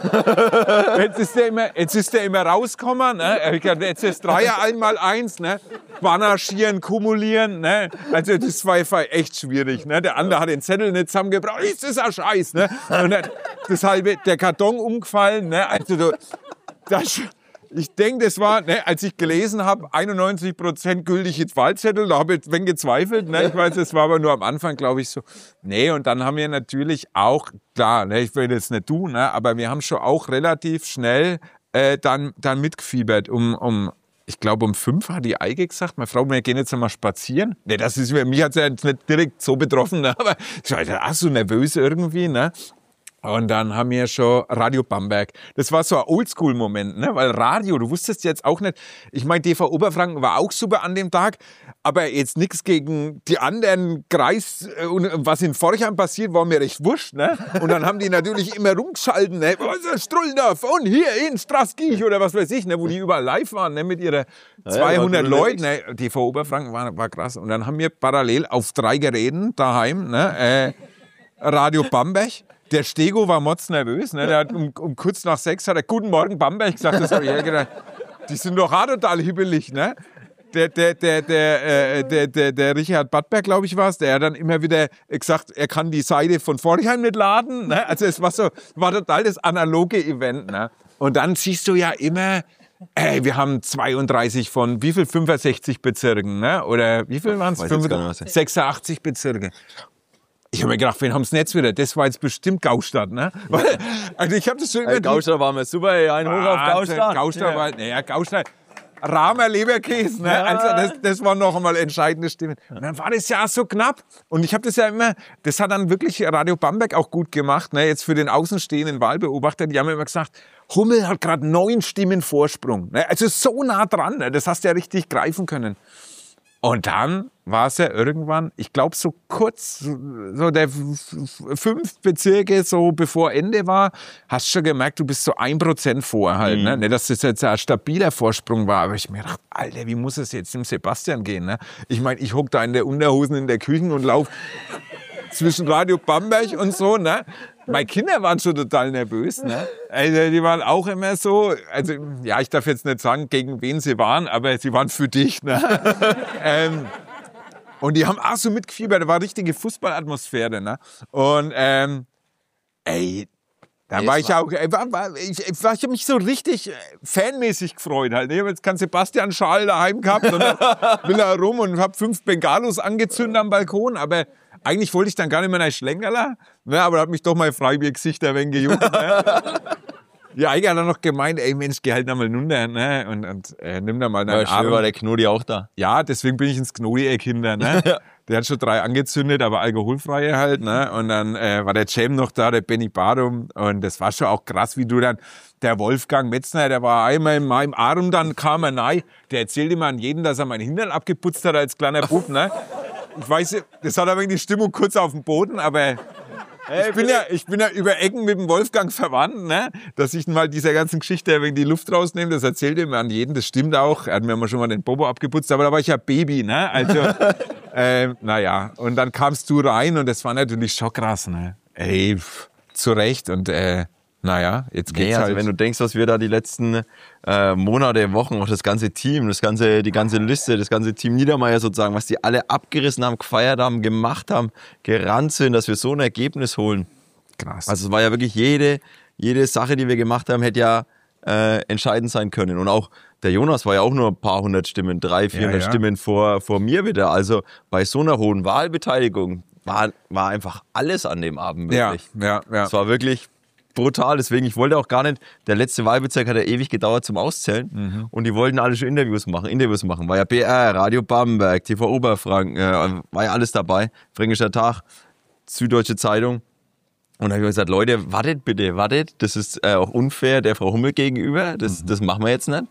Jetzt ist der immer rausgekommen, ne? Jetzt ist 3er 1x1, ne? Banaschieren, kumulieren, ne? Also das war echt schwierig, ne? Der andere hat den Zettel nicht zusammengebracht, ist das ein Scheiß, ne? Und dann der Karton umgefallen, ne? Also ich denke, das war, ne, als ich gelesen habe, 91% gültige Wahlzettel, da habe ich ein wenig gezweifelt. Ne? Ich weiß, das war aber nur am Anfang, glaube ich, so. Nee, und dann haben wir natürlich auch, klar, ne, ich will das nicht tun, ne, aber wir haben schon auch relativ schnell dann mitgefiebert. Ich glaube, um 5 hat die Eike gesagt, meine Frau, wir gehen jetzt einmal spazieren. Ne, mich hat es ja jetzt nicht direkt so betroffen, ne, aber ich war ja so nervös irgendwie, ne. Und dann haben wir schon Radio Bamberg. Das war so ein Oldschool-Moment, ne? Weil Radio, du wusstest jetzt auch nicht, ich meine, TV Oberfranken war auch super an dem Tag, aber jetzt nichts gegen die anderen was in Forchheim passiert, war mir recht wurscht, ne? Und dann haben die natürlich immer rumgeschalten, ne? Was ist Strullendorf und hier in Straßkirch oder was weiß ich, ne? Wo die überall live waren, ne? Mit ihren 200 Leuten, ne? TV Oberfranken war krass. Und dann haben wir parallel auf 3 Geräten daheim, ne? Radio Bamberg. Der Stego war motznervös, ne? Der hat um kurz nach 6 hat er Guten Morgen Bamberg gesagt, das habe ich gedacht, die sind doch auch total hibbelig, ne? Der Richard Badberg, glaube ich, war es, der hat dann immer wieder gesagt, er kann die Seite von Forchheim nicht laden, ne? Also es war total das analoge Event, ne? Und dann siehst du ja immer, wir haben 32 von wie viel? 65 Bezirken, ne? Oder wie viel waren es? 86 Bezirke. Ich habe mir gedacht, wen haben es jetzt wieder? Das war jetzt bestimmt Gaustadt, ne? Also ich habe das schon immer... Gaustadt waren wir super, ein Hoch auf Gaustadt. Gaustadt war, naja, Gaustadt... Rahmer Leberkäse, ne? Also das waren noch einmal entscheidende Stimmen. Und dann war das ja so knapp. Und ich habe das ja immer, das hat dann wirklich Radio Bamberg auch gut gemacht, ne? Jetzt für den außenstehenden Wahlbeobachter, die haben immer gesagt, Hummel hat gerade 9 Stimmen Vorsprung. Ne? Also so nah dran, ne? Das hast du ja richtig greifen können. Und dann war es ja irgendwann, ich glaube so kurz, so der 5 Bezirke, so bevor Ende war, hast du schon gemerkt, du bist so 1% vor halt. Ne? Nicht, dass das jetzt ein stabiler Vorsprung war, aber ich mir gedacht, Alter, wie muss es jetzt dem Sebastian gehen? Ne? Ich meine, ich hocke da in der Unterhosen in der Küche und laufe zwischen Radio Bamberg und so, ne? Meine Kinder waren schon total nervös, ne? Also die waren auch immer so, also ja, ich darf jetzt nicht sagen, gegen wen sie waren, aber sie waren für dich, ne? Und die haben auch so mitgefiebert, da war richtige Fußballatmosphäre, ne? Und da war ich auch, ich habe mich so richtig fanmäßig gefreut halt. Ich habe jetzt keinen Sebastian-Schal daheim gehabt und bin da rum und habe 5 Bengalos angezündet am Balkon, aber eigentlich wollte ich dann gar nicht mehr nach Schlenkerler, ne, aber da hat mich doch mein Freibiergesicht ein wenig gejuckt. Ne. Ja, eigentlich hat er noch gemeint, ey Mensch, geh halt noch mal runter, ne, und nimm da mal deinen Arm. Schön war der Knodi auch da. Ja, deswegen bin ich ins Knodi-Eck hinter, ne. Der hat schon 3 angezündet, aber alkoholfreie halt, ne, und dann war der Cem noch da, der Benny Badum, und das war schon auch krass, wie du dann, der Wolfgang Metzner, der war einmal in meinem Arm, dann kam er rein, der erzählte immer an jeden, dass er meinen Hintern abgeputzt hat als kleiner Bub, ne. Ich weiß, das hat aber die Stimmung kurz auf dem Boden, aber ich bin ja über Ecken mit dem Wolfgang verwandt, ne? Dass ich mal dieser ganzen Geschichte wegen die Luft rausnehme, das erzählte mir an jeden, das stimmt auch. Er hat mir schon mal den Bobo abgeputzt, aber da war ich ja Baby, ne? Also, naja, und dann kamst du rein und das war natürlich schon krass, ne? Ey, zu Recht und naja, jetzt geht's halt. Also wenn du denkst, was wir da die letzten Monate, Wochen, auch das ganze Team, die ganze Liste, das ganze Team Niedermeyer sozusagen, was die alle abgerissen haben, gefeiert haben, gemacht haben, gerannt sind, dass wir so ein Ergebnis holen. Krass. Also es war ja wirklich jede Sache, die wir gemacht haben, hätte ja entscheidend sein können. Und auch der Jonas war ja auch nur ein paar hundert Stimmen, 300-400 Stimmen vor mir wieder. Also bei so einer hohen Wahlbeteiligung war einfach alles an dem Abend wirklich. Ja. Es war wirklich brutal, deswegen, ich wollte auch gar nicht, der letzte Wahlbezirk hat ja ewig gedauert zum Auszählen und die wollten alle schon Interviews machen, war ja BR, Radio Bamberg, TV Oberfranken, war ja alles dabei, Fränkischer Tag, Süddeutsche Zeitung und da habe ich gesagt, Leute, wartet, das ist auch unfair der Frau Hummel gegenüber, das machen wir jetzt nicht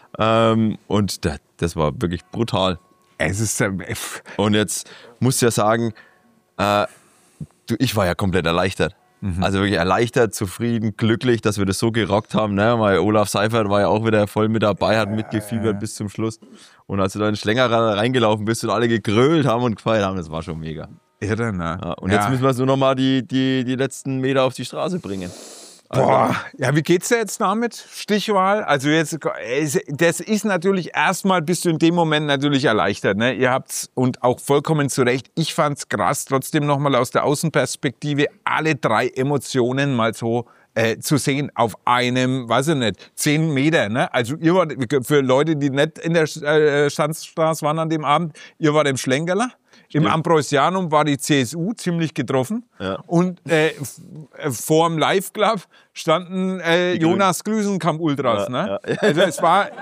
und das war wirklich brutal. Es ist und jetzt musst du ja sagen, ich war ja komplett erleichtert. Also wirklich erleichtert, zufrieden, glücklich, dass wir das so gerockt haben. Ne? Weil Olaf Seifert war ja auch wieder voll mit dabei, hat mitgefiebert bis zum Schluss. Und als du da in den Schlänger reingelaufen bist und alle gegrölt haben und gefeiert haben, das war schon mega. Irre, ne? Ja, und jetzt müssen wir nur noch mal die letzten Meter auf die Straße bringen. Boah, ja, wie geht's dir jetzt damit? Stichwahl? Also jetzt, das ist natürlich erstmal, bist du in dem Moment natürlich erleichtert, ne? Ihr habt's, und auch vollkommen zu Recht, ich fand's krass, trotzdem nochmal aus der Außenperspektive, alle 3 Emotionen mal so zu sehen auf einem, weiß ich nicht, 10 Meter, ne? Also ihr wart, für Leute, die nicht in der Schanzstraße waren an dem Abend, ihr wart im Schlenkerler. Im Ambrosianum war die CSU ziemlich getroffen. Ja. Und vor dem Live-Club standen Jonas Glüsenkamp Ultras. Ja, ne? Ja. Also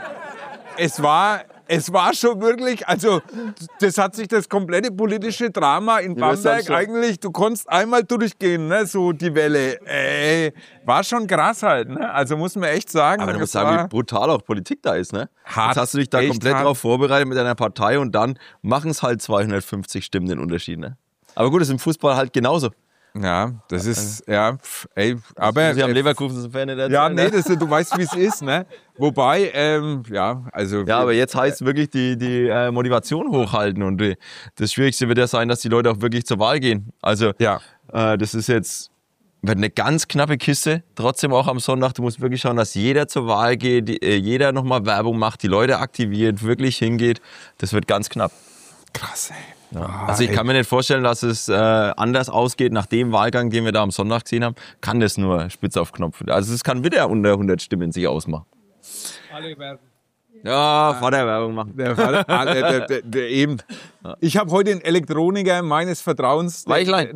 es war schon wirklich, also das hat sich das komplette politische Drama in Bamberg eigentlich, du konntest einmal durchgehen, ne, so die Welle. War schon krass halt, ne? Also muss man echt sagen. Aber du musst sagen, wie brutal auch Politik da ist, ne? Hart, jetzt hast du dich da komplett drauf vorbereitet mit deiner Partei und dann machen es halt 250 Stimmen den Unterschied, ne? Aber gut, das ist im Fußball halt genauso. Ja, das ist, aber... Sie haben Leverkusen-Fan nicht erzählen. Ja, nee, du weißt, wie es ist, ne? Wobei, also... Ja, aber jetzt heißt wirklich die Motivation hochhalten und das Schwierigste wird ja sein, dass die Leute auch wirklich zur Wahl gehen. Also, das ist jetzt... Wird eine ganz knappe Kiste, trotzdem auch am Sonntag. Du musst wirklich schauen, dass jeder zur Wahl geht, jeder nochmal Werbung macht, die Leute aktiviert, wirklich hingeht. Das wird ganz knapp. Krass, ey. Ja. Also ich kann mir nicht vorstellen, dass es anders ausgeht nach dem Wahlgang, den wir da am Sonntag gesehen haben. Kann das nur spitz auf Knopf. Also es kann wieder unter 100 Stimmen sich ausmachen. Alle werden. Ja, Vaterwerbung machen. Der eben. Ich habe heute den Elektroniker meines Vertrauens. Weichlein.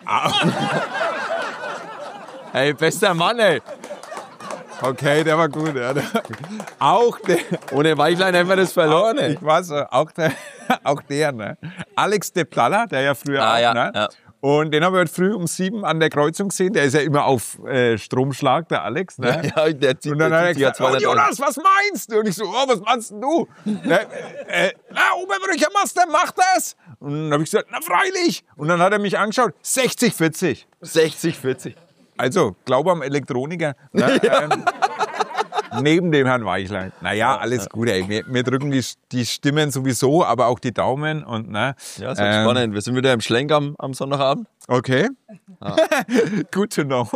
Ey, bester Mann, ey. Okay, der war gut. Ja. Auch der. Ohne Weichlein hätten wir das verloren, ey. Ich weiß, auch der, ne? Alex de Plalla, der ja früher auch, ja, ne? ja. Und den haben wir heute früh um 7 an der Kreuzung gesehen. Der ist ja immer auf Stromschlag, der Alex. Ne? Ja, der zieht, und dann hat er zieht gesagt, Jonas, was meinst du? Und ich so, was meinst denn du? Oberbrüchermeister, mach das. Und dann habe ich gesagt, na freilich. Und dann hat er mich angeschaut, 60-40. 60-40. Also, Glaube am Elektroniker. Ne? Ja. Neben dem Herrn Weichlein. Naja, alles gut, ey. Wir drücken die Stimmen sowieso, aber auch die Daumen. Und, ne? Ja, ist spannend. Wir sind wieder im Schlenk am Sonntagabend. Okay. Good to know.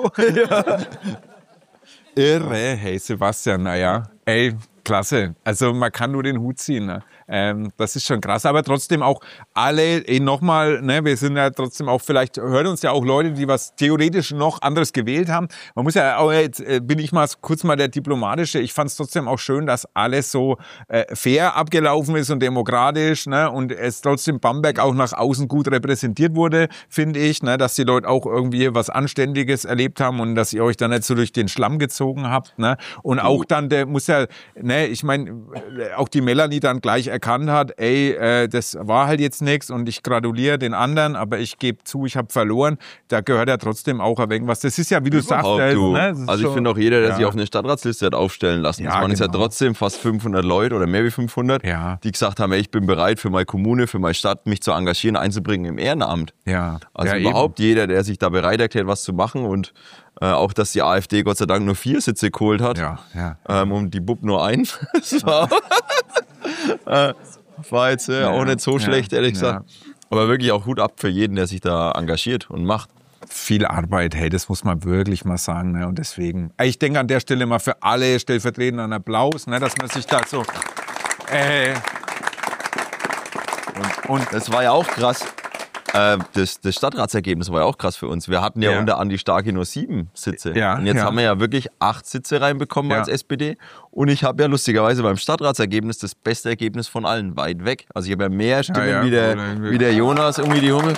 Irre, hey Sebastian, naja. Ey, klasse. Also man kann nur den Hut ziehen. Ne? Das ist schon krass. Aber trotzdem auch alle, nochmal, ne, wir sind ja trotzdem auch, vielleicht hören uns ja auch Leute, die was theoretisch noch anderes gewählt haben. Man muss ja auch, jetzt bin ich mal kurz mal der Diplomatische. Ich fand es trotzdem auch schön, dass alles so fair abgelaufen ist und demokratisch, ne, und es trotzdem Bamberg auch nach außen gut repräsentiert wurde, finde ich, ne, dass die Leute auch irgendwie was Anständiges erlebt haben und dass ihr euch dann nicht so durch den Schlamm gezogen habt, ne, und auch dann, der muss ja, ne, ich meine, auch die Melanie dann gleich erkannt hat, ey, das war halt jetzt nichts und ich gratuliere den anderen, aber ich gebe zu, ich habe verloren. Da gehört ja trotzdem auch ein wenig was. Das ist ja, wie du sagst. Ne, also ich finde auch jeder, der sich auf eine Stadtratsliste hat aufstellen lassen. Ja, es waren jetzt ja trotzdem fast 500 Leute oder mehr wie 500, die gesagt haben, ey, ich bin bereit für meine Kommune, für meine Stadt, mich zu engagieren, einzubringen im Ehrenamt. Ja. Also überhaupt jeder, der sich da bereit erklärt, was zu machen und auch, dass die AfD Gott sei Dank nur 4 Sitze geholt hat und die BUP nur einen. War jetzt auch nicht so schlecht, ehrlich gesagt. Aber wirklich auch Hut ab für jeden, der sich da engagiert und macht. Viel Arbeit, hey, das muss man wirklich mal sagen. Ne? Und deswegen, ich denke an der Stelle mal für alle stellvertretend einen Applaus, ne? Dass man sich da so... Und das war ja auch krass. Das Stadtratsergebnis war ja auch krass für uns. Wir hatten ja unter Andi Starke nur 7 Sitze. Und jetzt haben wir ja wirklich 8 Sitze reinbekommen als SPD. Und ich habe ja lustigerweise beim Stadtratsergebnis das beste Ergebnis von allen, weit weg. Also ich habe ja mehr Stimmen wie der Jonas, irgendwie die Hummel.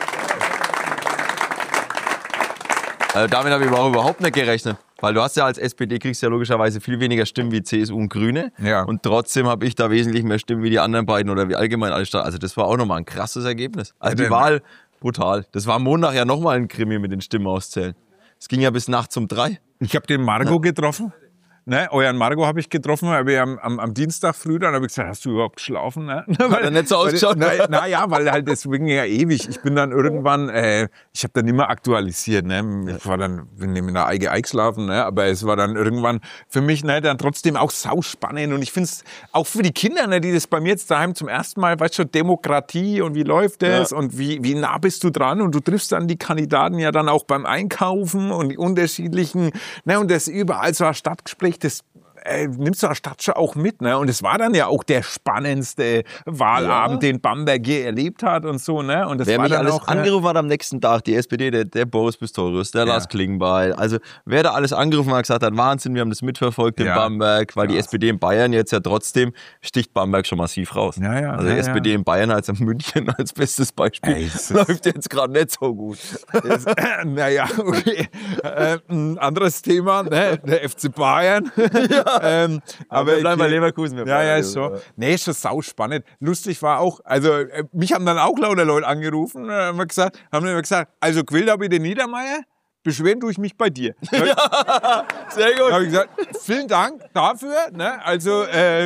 Damit habe ich aber auch überhaupt nicht gerechnet. Weil du hast ja als SPD, kriegst ja logischerweise viel weniger Stimmen wie CSU und Grüne. Ja. Und trotzdem habe ich da wesentlich mehr Stimmen wie die anderen beiden oder wie allgemein alle Staaten. Also das war auch nochmal ein krasses Ergebnis. Also die Wahl, brutal. Das war am Montag ja nochmal ein Krimi mit den Stimmen auszählen. Es ging ja bis nachts um 3. Ich habe den Margot getroffen. Ne, euren Margot habe ich getroffen, habe ich am Dienstag früh, dann habe ich gesagt, hast du überhaupt geschlafen? Ne? Hat er nicht so ausgeschaut? Naja, weil halt deswegen ja ewig. Ich bin dann irgendwann, ich habe dann immer aktualisiert, ne? Ich war dann, bin in der Eige eingeschlafen, ne? Aber es war dann irgendwann für mich, ne, dann trotzdem auch sauspannend und ich finde es auch für die Kinder, ne, die das bei mir jetzt daheim zum ersten Mal, weißt du, Demokratie und wie läuft das und wie nah bist du dran und du triffst dann die Kandidaten ja dann auch beim Einkaufen und die unterschiedlichen, ne, und das überall so ein Stadtgespräch, das nimmst du als Stadtschau auch mit, ne? Und es war dann ja auch der spannendste Wahlabend, den Bamberg je erlebt hat und so, ne? Und das wer war mich dann alles auch, angerufen hat am nächsten Tag, die SPD, der Boris Pistorius, der Lars Klingbeil, also wer da alles angerufen hat, gesagt hat, Wahnsinn, wir haben das mitverfolgt in Bamberg, weil die SPD in Bayern jetzt ja trotzdem sticht Bamberg schon massiv raus. Also die SPD in Bayern als in München als bestes Beispiel läuft jetzt gerade nicht so gut. Naja, okay. Ein anderes Thema, ne? Der FC Bayern. Aber wir bleiben bei Leverkusen. Ist so. Nee, ist schon sau spannend. Lustig war auch, also mich haben dann auch lauter Leute angerufen, haben immer gesagt, also Quill da bitte Niedermeyer, beschweren tue ich mich bei dir. Ja, sehr gut. Da habe ich gesagt, vielen Dank dafür. Ne? Also,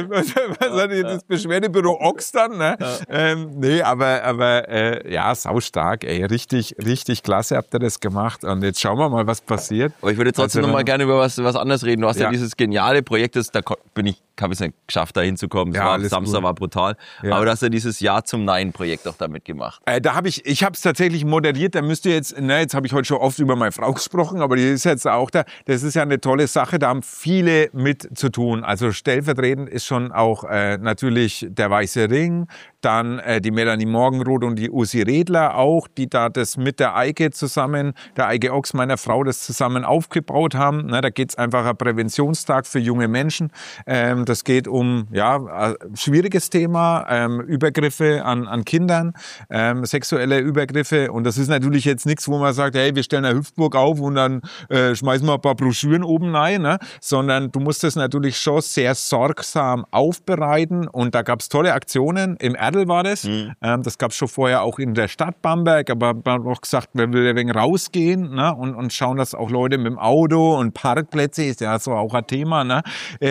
was hat das Beschwerdebüro Ochs dann? Ne? Nee, aber ja, saustark, ey. Richtig, richtig klasse habt ihr das gemacht. Und jetzt schauen wir mal, was passiert. Aber ich würde trotzdem noch mal gerne über was anderes reden. Du hast ja dieses geniale Projekt, da habe ich es nicht geschafft, da hinzukommen. Samstag war brutal. Ja. Aber du hast ja dieses Ja zum Nein-Projekt auch damit gemacht. Ich habe es tatsächlich moderiert. Da müsst ihr jetzt habe ich heute schon oft über meine Frau gesprochen, aber die ist jetzt auch da. Das ist ja eine tolle Sache. Da haben viele mit zu tun. Also stellvertretend ist schon auch natürlich der Weiße Ring, dann die Melanie Morgenroth und die Usi Redler auch, die da das mit der Eike zusammen, der Eike Ochs, meiner Frau, das zusammen aufgebaut haben. Ne, da geht es einfach ein Präventionstag für junge Menschen. Das geht um ein schwieriges Thema, Übergriffe an Kindern, sexuelle Übergriffe. Und das ist natürlich jetzt nichts, wo man sagt, hey, wir stellen eine Hüpfburg auf und dann schmeißen wir ein paar Broschüren oben rein, ne? Sondern du musst das natürlich schon sehr sorgsam aufbereiten. Und da gab es tolle Aktionen. Im Erdl war das. Das gab es schon vorher auch in der Stadt Bamberg. Aber man hat auch gesagt, wir will ein wenig rausgehen, ne? Und schauen, dass auch Leute mit dem Auto und Parkplätze, ist ja so auch ein Thema. Ne?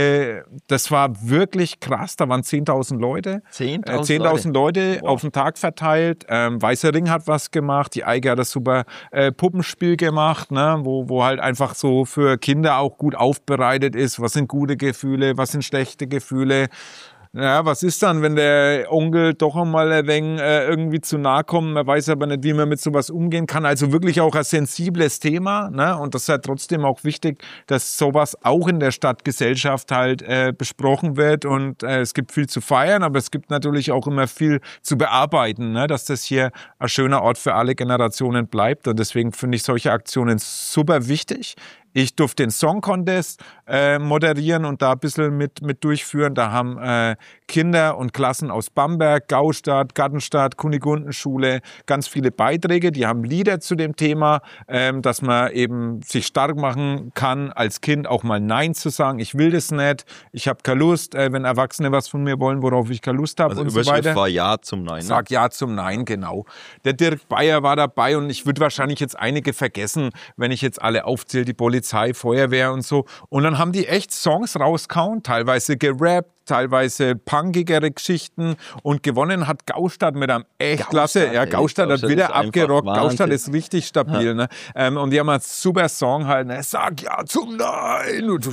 Das war wirklich krass. Da waren 10.000 Leute. 10.000 Leute auf den Tag verteilt. Weißer Ring hat was gemacht. Die Eike hat das super Puppenspiel gemacht, ne? Wo halt einfach so für Kinder auch gut aufbereitet ist. Was sind gute Gefühle? Was sind schlechte Gefühle? Ja, was ist dann, wenn der Onkel doch einmal ein wenig irgendwie zu nahe kommt, man weiß aber nicht, wie man mit sowas umgehen kann. Also wirklich auch ein sensibles Thema, ne? Und das ist ja trotzdem auch wichtig, dass sowas auch in der Stadtgesellschaft halt besprochen wird. Und es gibt viel zu feiern, aber es gibt natürlich auch immer viel zu bearbeiten, ne? Dass das hier ein schöner Ort für alle Generationen bleibt. Und deswegen finde ich solche Aktionen super wichtig. Ich durfte den Song Contest moderieren und da ein bisschen mit durchführen. Da haben Kinder und Klassen aus Bamberg, Gaustadt, Gartenstadt, Kunigundenschule ganz viele Beiträge. Die haben Lieder zu dem Thema, dass man eben sich stark machen kann, als Kind auch mal Nein zu sagen. Ich will das nicht, ich habe keine Lust, wenn Erwachsene was von mir wollen, worauf ich keine Lust habe und so weiter. Überschrift war Ja zum Nein. Ne? Sag Ja zum Nein, genau. Der Dirk Bayer war dabei und ich würde wahrscheinlich jetzt einige vergessen, wenn ich jetzt alle aufzähle, die Polizei, Feuerwehr und so. Und dann haben die echt Songs rausgehauen, teilweise gerappt, teilweise punkigere Geschichten und gewonnen hat Gaustadt mit einem echt klasse. Ja, Gaustadt hat wieder abgerockt. Gaustadt ist richtig stabil. Ne? Und die haben einen super Song halt. Ne? Sag Ja zum Nein. Und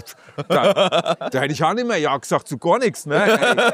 da hätte ich auch nicht mehr Ja gesagt zu gar nichts. Ne?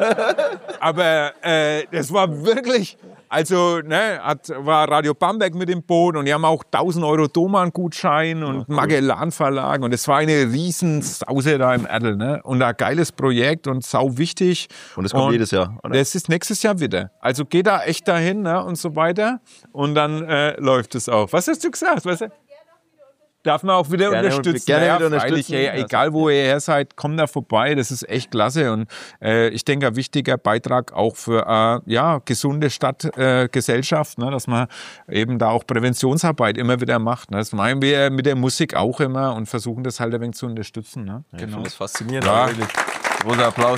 Aber das war wirklich... Also, ne, war Radio Bamberg mit im Boot und die haben auch 1.000 Euro Doman-Gutschein und Magellan Verlag und es war eine riesen Sause da im Erdl, ne? Und ein geiles Projekt und sau wichtig. Und das kommt jedes Jahr, oder? Das ist nächstes Jahr wieder. Also geht da echt dahin, ne, und so weiter und dann läuft es auch. Was hast du gesagt? Was? Darf man auch wieder unterstützen. Gerne wieder unterstützen. Egal, wo ihr her seid, kommt da vorbei. Das ist echt klasse. Und ich denke, ein wichtiger Beitrag auch für gesunde Stadtgesellschaft, ne, dass man eben da auch Präventionsarbeit immer wieder macht. Ne. Das meinen wir mit der Musik auch immer und versuchen das halt ein wenig zu unterstützen. Ne. Ja, ich finde das faszinierend. Ja. Wirklich. Großer Applaus.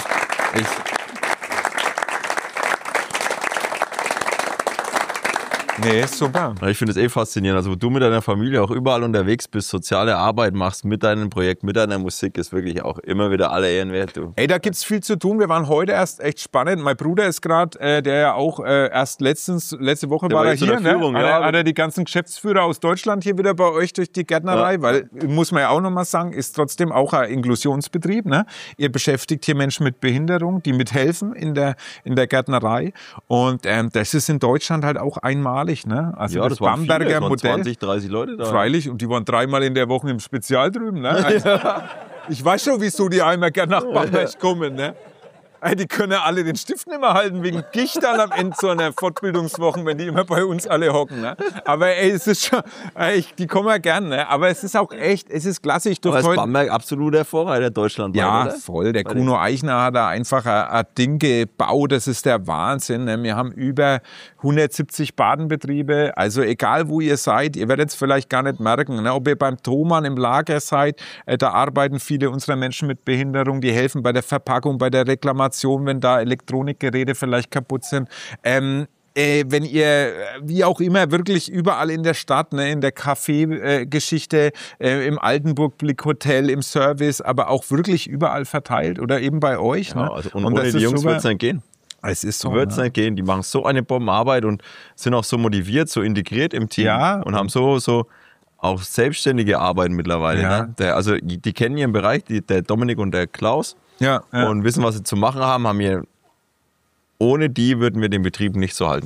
Nee, super. Ich finde es faszinierend. Also, wo du mit deiner Familie auch überall unterwegs bist, soziale Arbeit machst mit deinem Projekt, mit deiner Musik, ist wirklich auch immer wieder alle Ehren wert. Du. Ey, da gibt's viel zu tun. Wir waren heute erst echt spannend. Mein Bruder ist gerade, der ja auch erst letzte Woche war er hier, Führung, ne? ja. Hat er die ganzen Geschäftsführer aus Deutschland hier wieder bei euch durch die Gärtnerei, weil, muss man ja auch nochmal sagen, ist trotzdem auch ein Inklusionsbetrieb, ne? Ihr beschäftigt hier Menschen mit Behinderung, die mithelfen in der Gärtnerei. Und das ist in Deutschland halt auch einmalig. Ne? Also ja, das Bamberger viele, Modell. 20, 30 Leute da. Freilich, und die waren 3-mal in der Woche im Spezial drüben. Ne? Also, ich weiß schon, wieso die einmal gerne nach Bamberg kommen. Ne? Die können alle den Stift nicht mehr halten, wegen Gicht dann am Ende so einer Fortbildungswoche, wenn die immer bei uns alle hocken. Ne? Aber es ist schon, die kommen ja gern. Ne? Aber es ist auch echt, es ist klasse. Ich durfte heute Bamberg absoluter Vorreiter Deutschland. Ja, oder? Voll. Der Kuno Eichner hat da einfach ein Ding gebaut. Das ist der Wahnsinn. Ne? Wir haben über 170 Badenbetriebe. Also egal, wo ihr seid, ihr werdet es vielleicht gar nicht merken. Ne? Ob ihr beim Thomann im Lager seid, da arbeiten viele unserer Menschen mit Behinderung. Die helfen bei der Verpackung, bei der Reklamation, wenn da Elektronikgeräte vielleicht kaputt sind. Wenn ihr, wie auch immer, wirklich überall in der Stadt, ne, in der Café-Geschichte, im Altenburg-Blick Hotel, im Service, aber auch wirklich überall verteilt oder eben bei euch. Ja, ne? also und ohne die Jungs wird es nicht gehen. Es ist so. Wird es nicht gehen. Die machen so eine Bombenarbeit und sind auch so motiviert, so integriert im Team und haben so auch selbstständige Arbeit mittlerweile. Ja. Ne? Also die kennen ihren Bereich, der Dominik und der Klaus, und wissen, was sie zu machen haben. Ohne die würden wir den Betrieb nicht so halten können.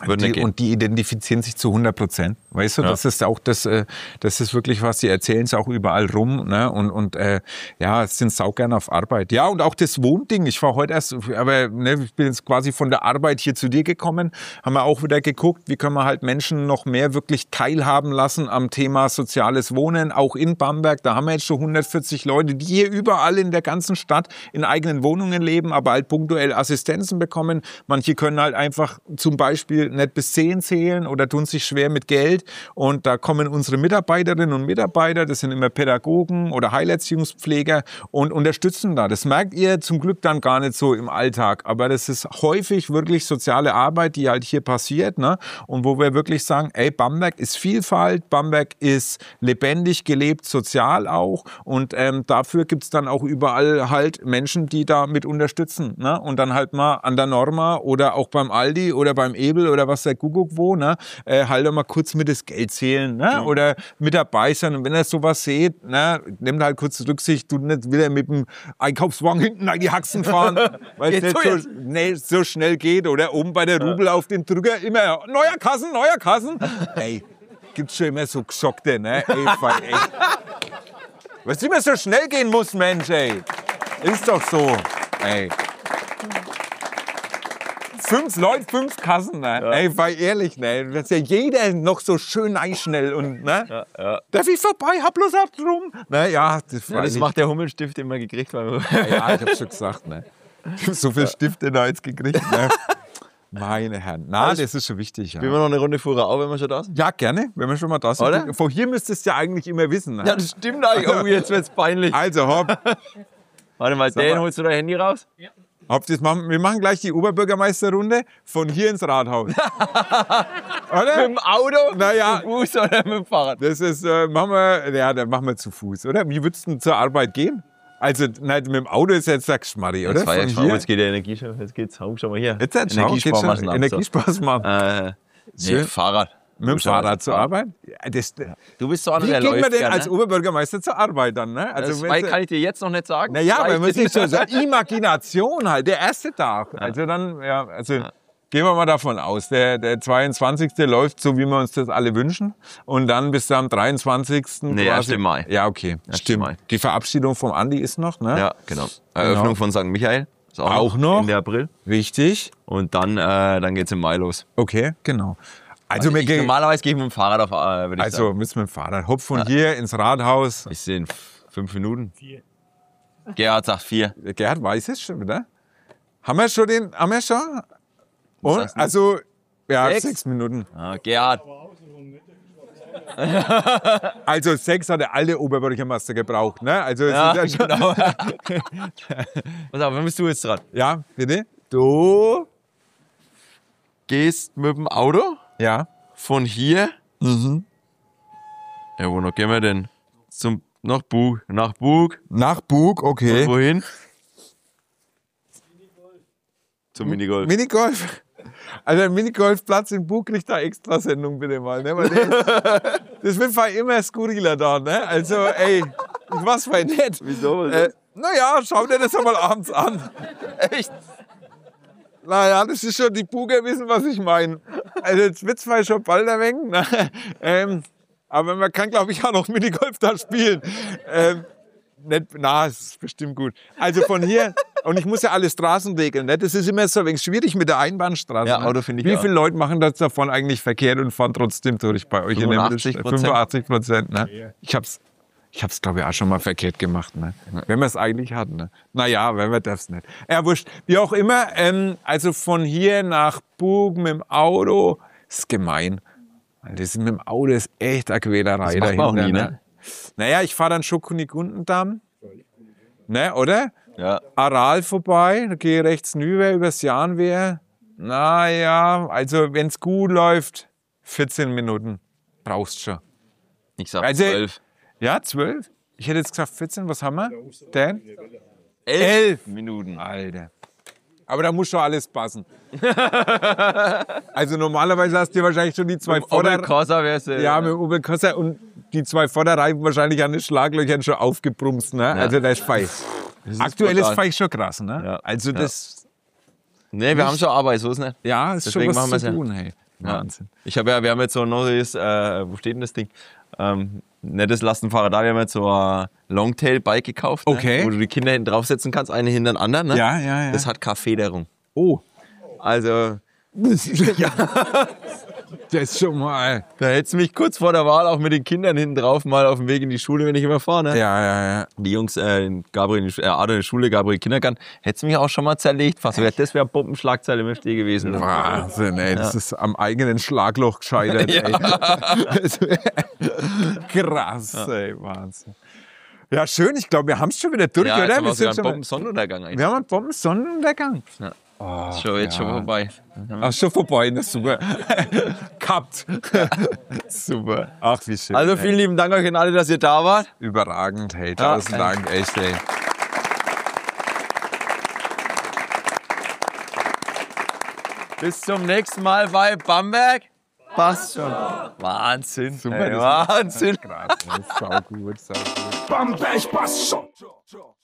Würde nicht gehen. Und die identifizieren sich zu 100%. Weißt du, das ist auch das ist wirklich was, die erzählen es auch überall rum, ne? Und sind saugern auf Arbeit. Ja, und auch das Wohnding. Ich war heute erst, aber ich bin jetzt quasi von der Arbeit hier zu dir gekommen, haben wir auch wieder geguckt, wie können wir halt Menschen noch mehr wirklich teilhaben lassen am Thema soziales Wohnen, auch in Bamberg. Da haben wir jetzt schon 140 Leute, die hier überall in der ganzen Stadt in eigenen Wohnungen leben, aber halt punktuell Assistenzen bekommen. Manche können halt einfach zum Beispiel nicht bis 10 zählen oder tun sich schwer mit Geld. Und da kommen unsere Mitarbeiterinnen und Mitarbeiter, das sind immer Pädagogen oder Heilerziehungspfleger und unterstützen da. Das merkt ihr zum Glück dann gar nicht so im Alltag. Aber das ist häufig wirklich soziale Arbeit, die halt hier passiert, ne? Und wo wir wirklich sagen, ey, Bamberg ist Vielfalt, Bamberg ist lebendig gelebt, sozial auch. Und dafür gibt's dann auch überall halt Menschen, die da mit unterstützen, ne? Und dann halt mal an der Norma oder auch beim Aldi oder beim Ebel oder was der Kuckuck wo, ne? Halt mal kurz mit das Geld zählen, ne? Oder mit dabei sein. Und wenn ihr sowas seht, ne, nehmt halt kurz Rücksicht, tut nicht wieder mit dem Einkaufswagen hinten an die Haxen fahren, weil es nicht so schnell geht. Oder oben bei der Rubel auf den Drücker immer, neuer Kassen. Ey, gibt's schon immer so Geschockte, ne? Ey, was immer so schnell gehen muss, Mensch, ey. Ist doch so, ey. 5 Leute, 5 Kassen, ne? Ja. Ey, war ehrlich, ne? Das ist ja jeder noch so schön schnell und, ne? Ja. Darf ich vorbei? Hab bloß ab drum. Ne? Ja, das macht der Hummelstift immer gekriegt. Ja, ich hab's schon gesagt, ne? Ich hab so viele Stifte da jetzt gekriegt, ne? Meine Herren. Na, das ist schon wichtig. Ja. Spielen wir noch eine Runde vorher auf, wenn wir schon da sind? Ja, gerne, wenn wir schon mal da sind. Oder? Von hier müsstest du ja eigentlich immer wissen. Ne? Ja, das stimmt eigentlich. Oh, jetzt wird's peinlich. Also, hopp. Warte mal, Dan, holst du dein Handy raus? Ja. Wir machen gleich die Oberbürgermeisterrunde von hier ins Rathaus. Oder? Mit dem Auto? Naja. Zu Fuß oder mit dem Fahrrad? Das ist, dann machen wir zu Fuß, oder? Wie würdest du denn zur Arbeit gehen? Also, nein, mit dem Auto ist jetzt der Geschmarri, oder? Jetzt geht der Energie schon. Jetzt geht's. Schau mal hier. Jetzt Energiesparmaßnahmen. Nee, Fahrrad. Mit dem Fahrrad zur Arbeit? Du bist so einer, der läuft. Wie geht man denn als Oberbürgermeister zur Arbeit dann? Ne? Also das kann ich dir jetzt noch nicht sagen. Naja, man muss nicht so sagen. Imagination halt, der erste Tag. Ja. Also dann, gehen wir mal davon aus, der 22. läuft so, wie wir uns das alle wünschen. Und dann bis am 23. Nee, 1. Mai. Ja, okay, stimmt. Mai. Die Verabschiedung vom Andi ist noch, ne? Ja, genau. Eröffnung von St. Michael. Ist auch noch? Ende April. Richtig. Und dann geht's im Mai los. Okay, genau. Also normalerweise gehe ich mit dem Fahrrad auf, würde ich sagen. Also müssen wir mit dem Fahrrad. Hopp von hier ins Rathaus. Ich sehe in 5 Minuten. 4. Gerhard sagt 4. Gerhard weiß es schon wieder. Haben wir schon? Und? Also, 6 Minuten. Ah, Gerhard. Also 6 hat der alte Oberbürgermeister gebraucht, ne? Also es ist genau. Pass auf, wann bist du jetzt dran? Ja, bitte? Du gehst mit dem Auto? Ja. Von hier? Mhm. Ja, wo noch gehen wir denn? Nach Bug. Nach Bug. Nach Bug, okay. Und wohin? Zum Minigolf. Minigolf? Also der Minigolfplatz in Bug kriegt da extra Sendung, bitte mal. Ne? Das wird immer skurriler da, ne? Also, ey, was für nett. Wieso? Naja, schau dir das mal abends an. Echt? Naja, das ist schon, die Buger wissen, was ich meine. Also jetzt wird zwar schon bald ein wenig, ne? Aber man kann, glaube ich, auch noch Minigolf da spielen. Es ist bestimmt gut. Also von hier, und ich muss ja alle Straßen regeln, ne? Das ist immer so ein wenig schwierig mit der Einbahnstraße. Ja, Auto finde ich Wie viele Leute machen das davon eigentlich verkehrt und fahren trotzdem durch bei euch? 85%. Ne? Ich hab's, glaube ich, auch schon mal verkehrt gemacht, ne? Wenn man es eigentlich hat. Ne? Naja, wenn man das nicht. Ja, wurscht. Wie auch immer, also von hier nach Bug mit dem Auto ist gemein. Das mit dem Auto ist echt eine Quälerei. Das macht man auch nie, ne? Naja, ich fahre dann schon König-Gundendamm. Ne, oder? Ja. Aral vorbei, da gehe ich rechts rüber übers Jahnwehr. Naja, also wenn es gut läuft, 14 Minuten brauchst du schon. Ich sag 12. Ja, 12? Ich hätte jetzt gesagt 14, was haben wir? Dan? 11 Minuten. Alter. Aber da muss schon alles passen. Also normalerweise hast du wahrscheinlich schon die 2 Vorderreifen. Corsa wär's ja, mit dem Opel Corsa und die 2 Vorderreifen wahrscheinlich an den Schlaglöchern schon aufgebrumst. Ne? Ja. Also das ist fein. Aktuell ist fein schon krass. Ne? Ja. Also das... Nee, wir haben schon Arbeit, so ist nicht. Ja, ist deswegen schon was machen zu tun. Hey. Wahnsinn. Wir haben jetzt so ein neues, wo steht denn das Ding? Nettes Lastenfahrrad da. Wir haben jetzt so ein Longtail-Bike gekauft, Okay. ne? Wo du die Kinder hinten draufsetzen kannst, eine hinter den anderen. Ne? Ja. Das hat keine Federung. Oh, Also, das ist schon mal. da hättest du mich kurz vor der Wahl auch mit den Kindern hinten drauf mal auf dem Weg in die Schule, wenn ich immer fahre. Ne? Ja. Die Jungs, Gabriel in der Schule, Gabriel Kindergarten, hättest du mich auch schon mal zerlegt. Fast. Das wäre Bombenschlagzeile im Steh gewesen. Wahnsinn, ey. Das ist am eigenen Schlagloch gescheitert, ey. Krass, ey. Wahnsinn. Ja, schön. Ich glaube, wir haben es schon wieder durch, Ja, oder? jetzt haben Wir wir sogar sind einen schon Bombensonnenuntergang eigentlich. wir haben einen Bombensonnenuntergang. Ja. Oh, Ist schon, jetzt schon vorbei. Ach, schon vorbei. Das ist super. Kappt. Super. Ach, wie schön. Also vielen lieben Dank euch an alle, dass ihr da wart. Überragend. Hey, tausend Dank. Echt, ey. Bis zum nächsten Mal bei Bamberg. Passt schon. Wahnsinn. Super, Ey, das Wahnsinn. Krass. Sau gut, sau gut. Bamberg passt schon.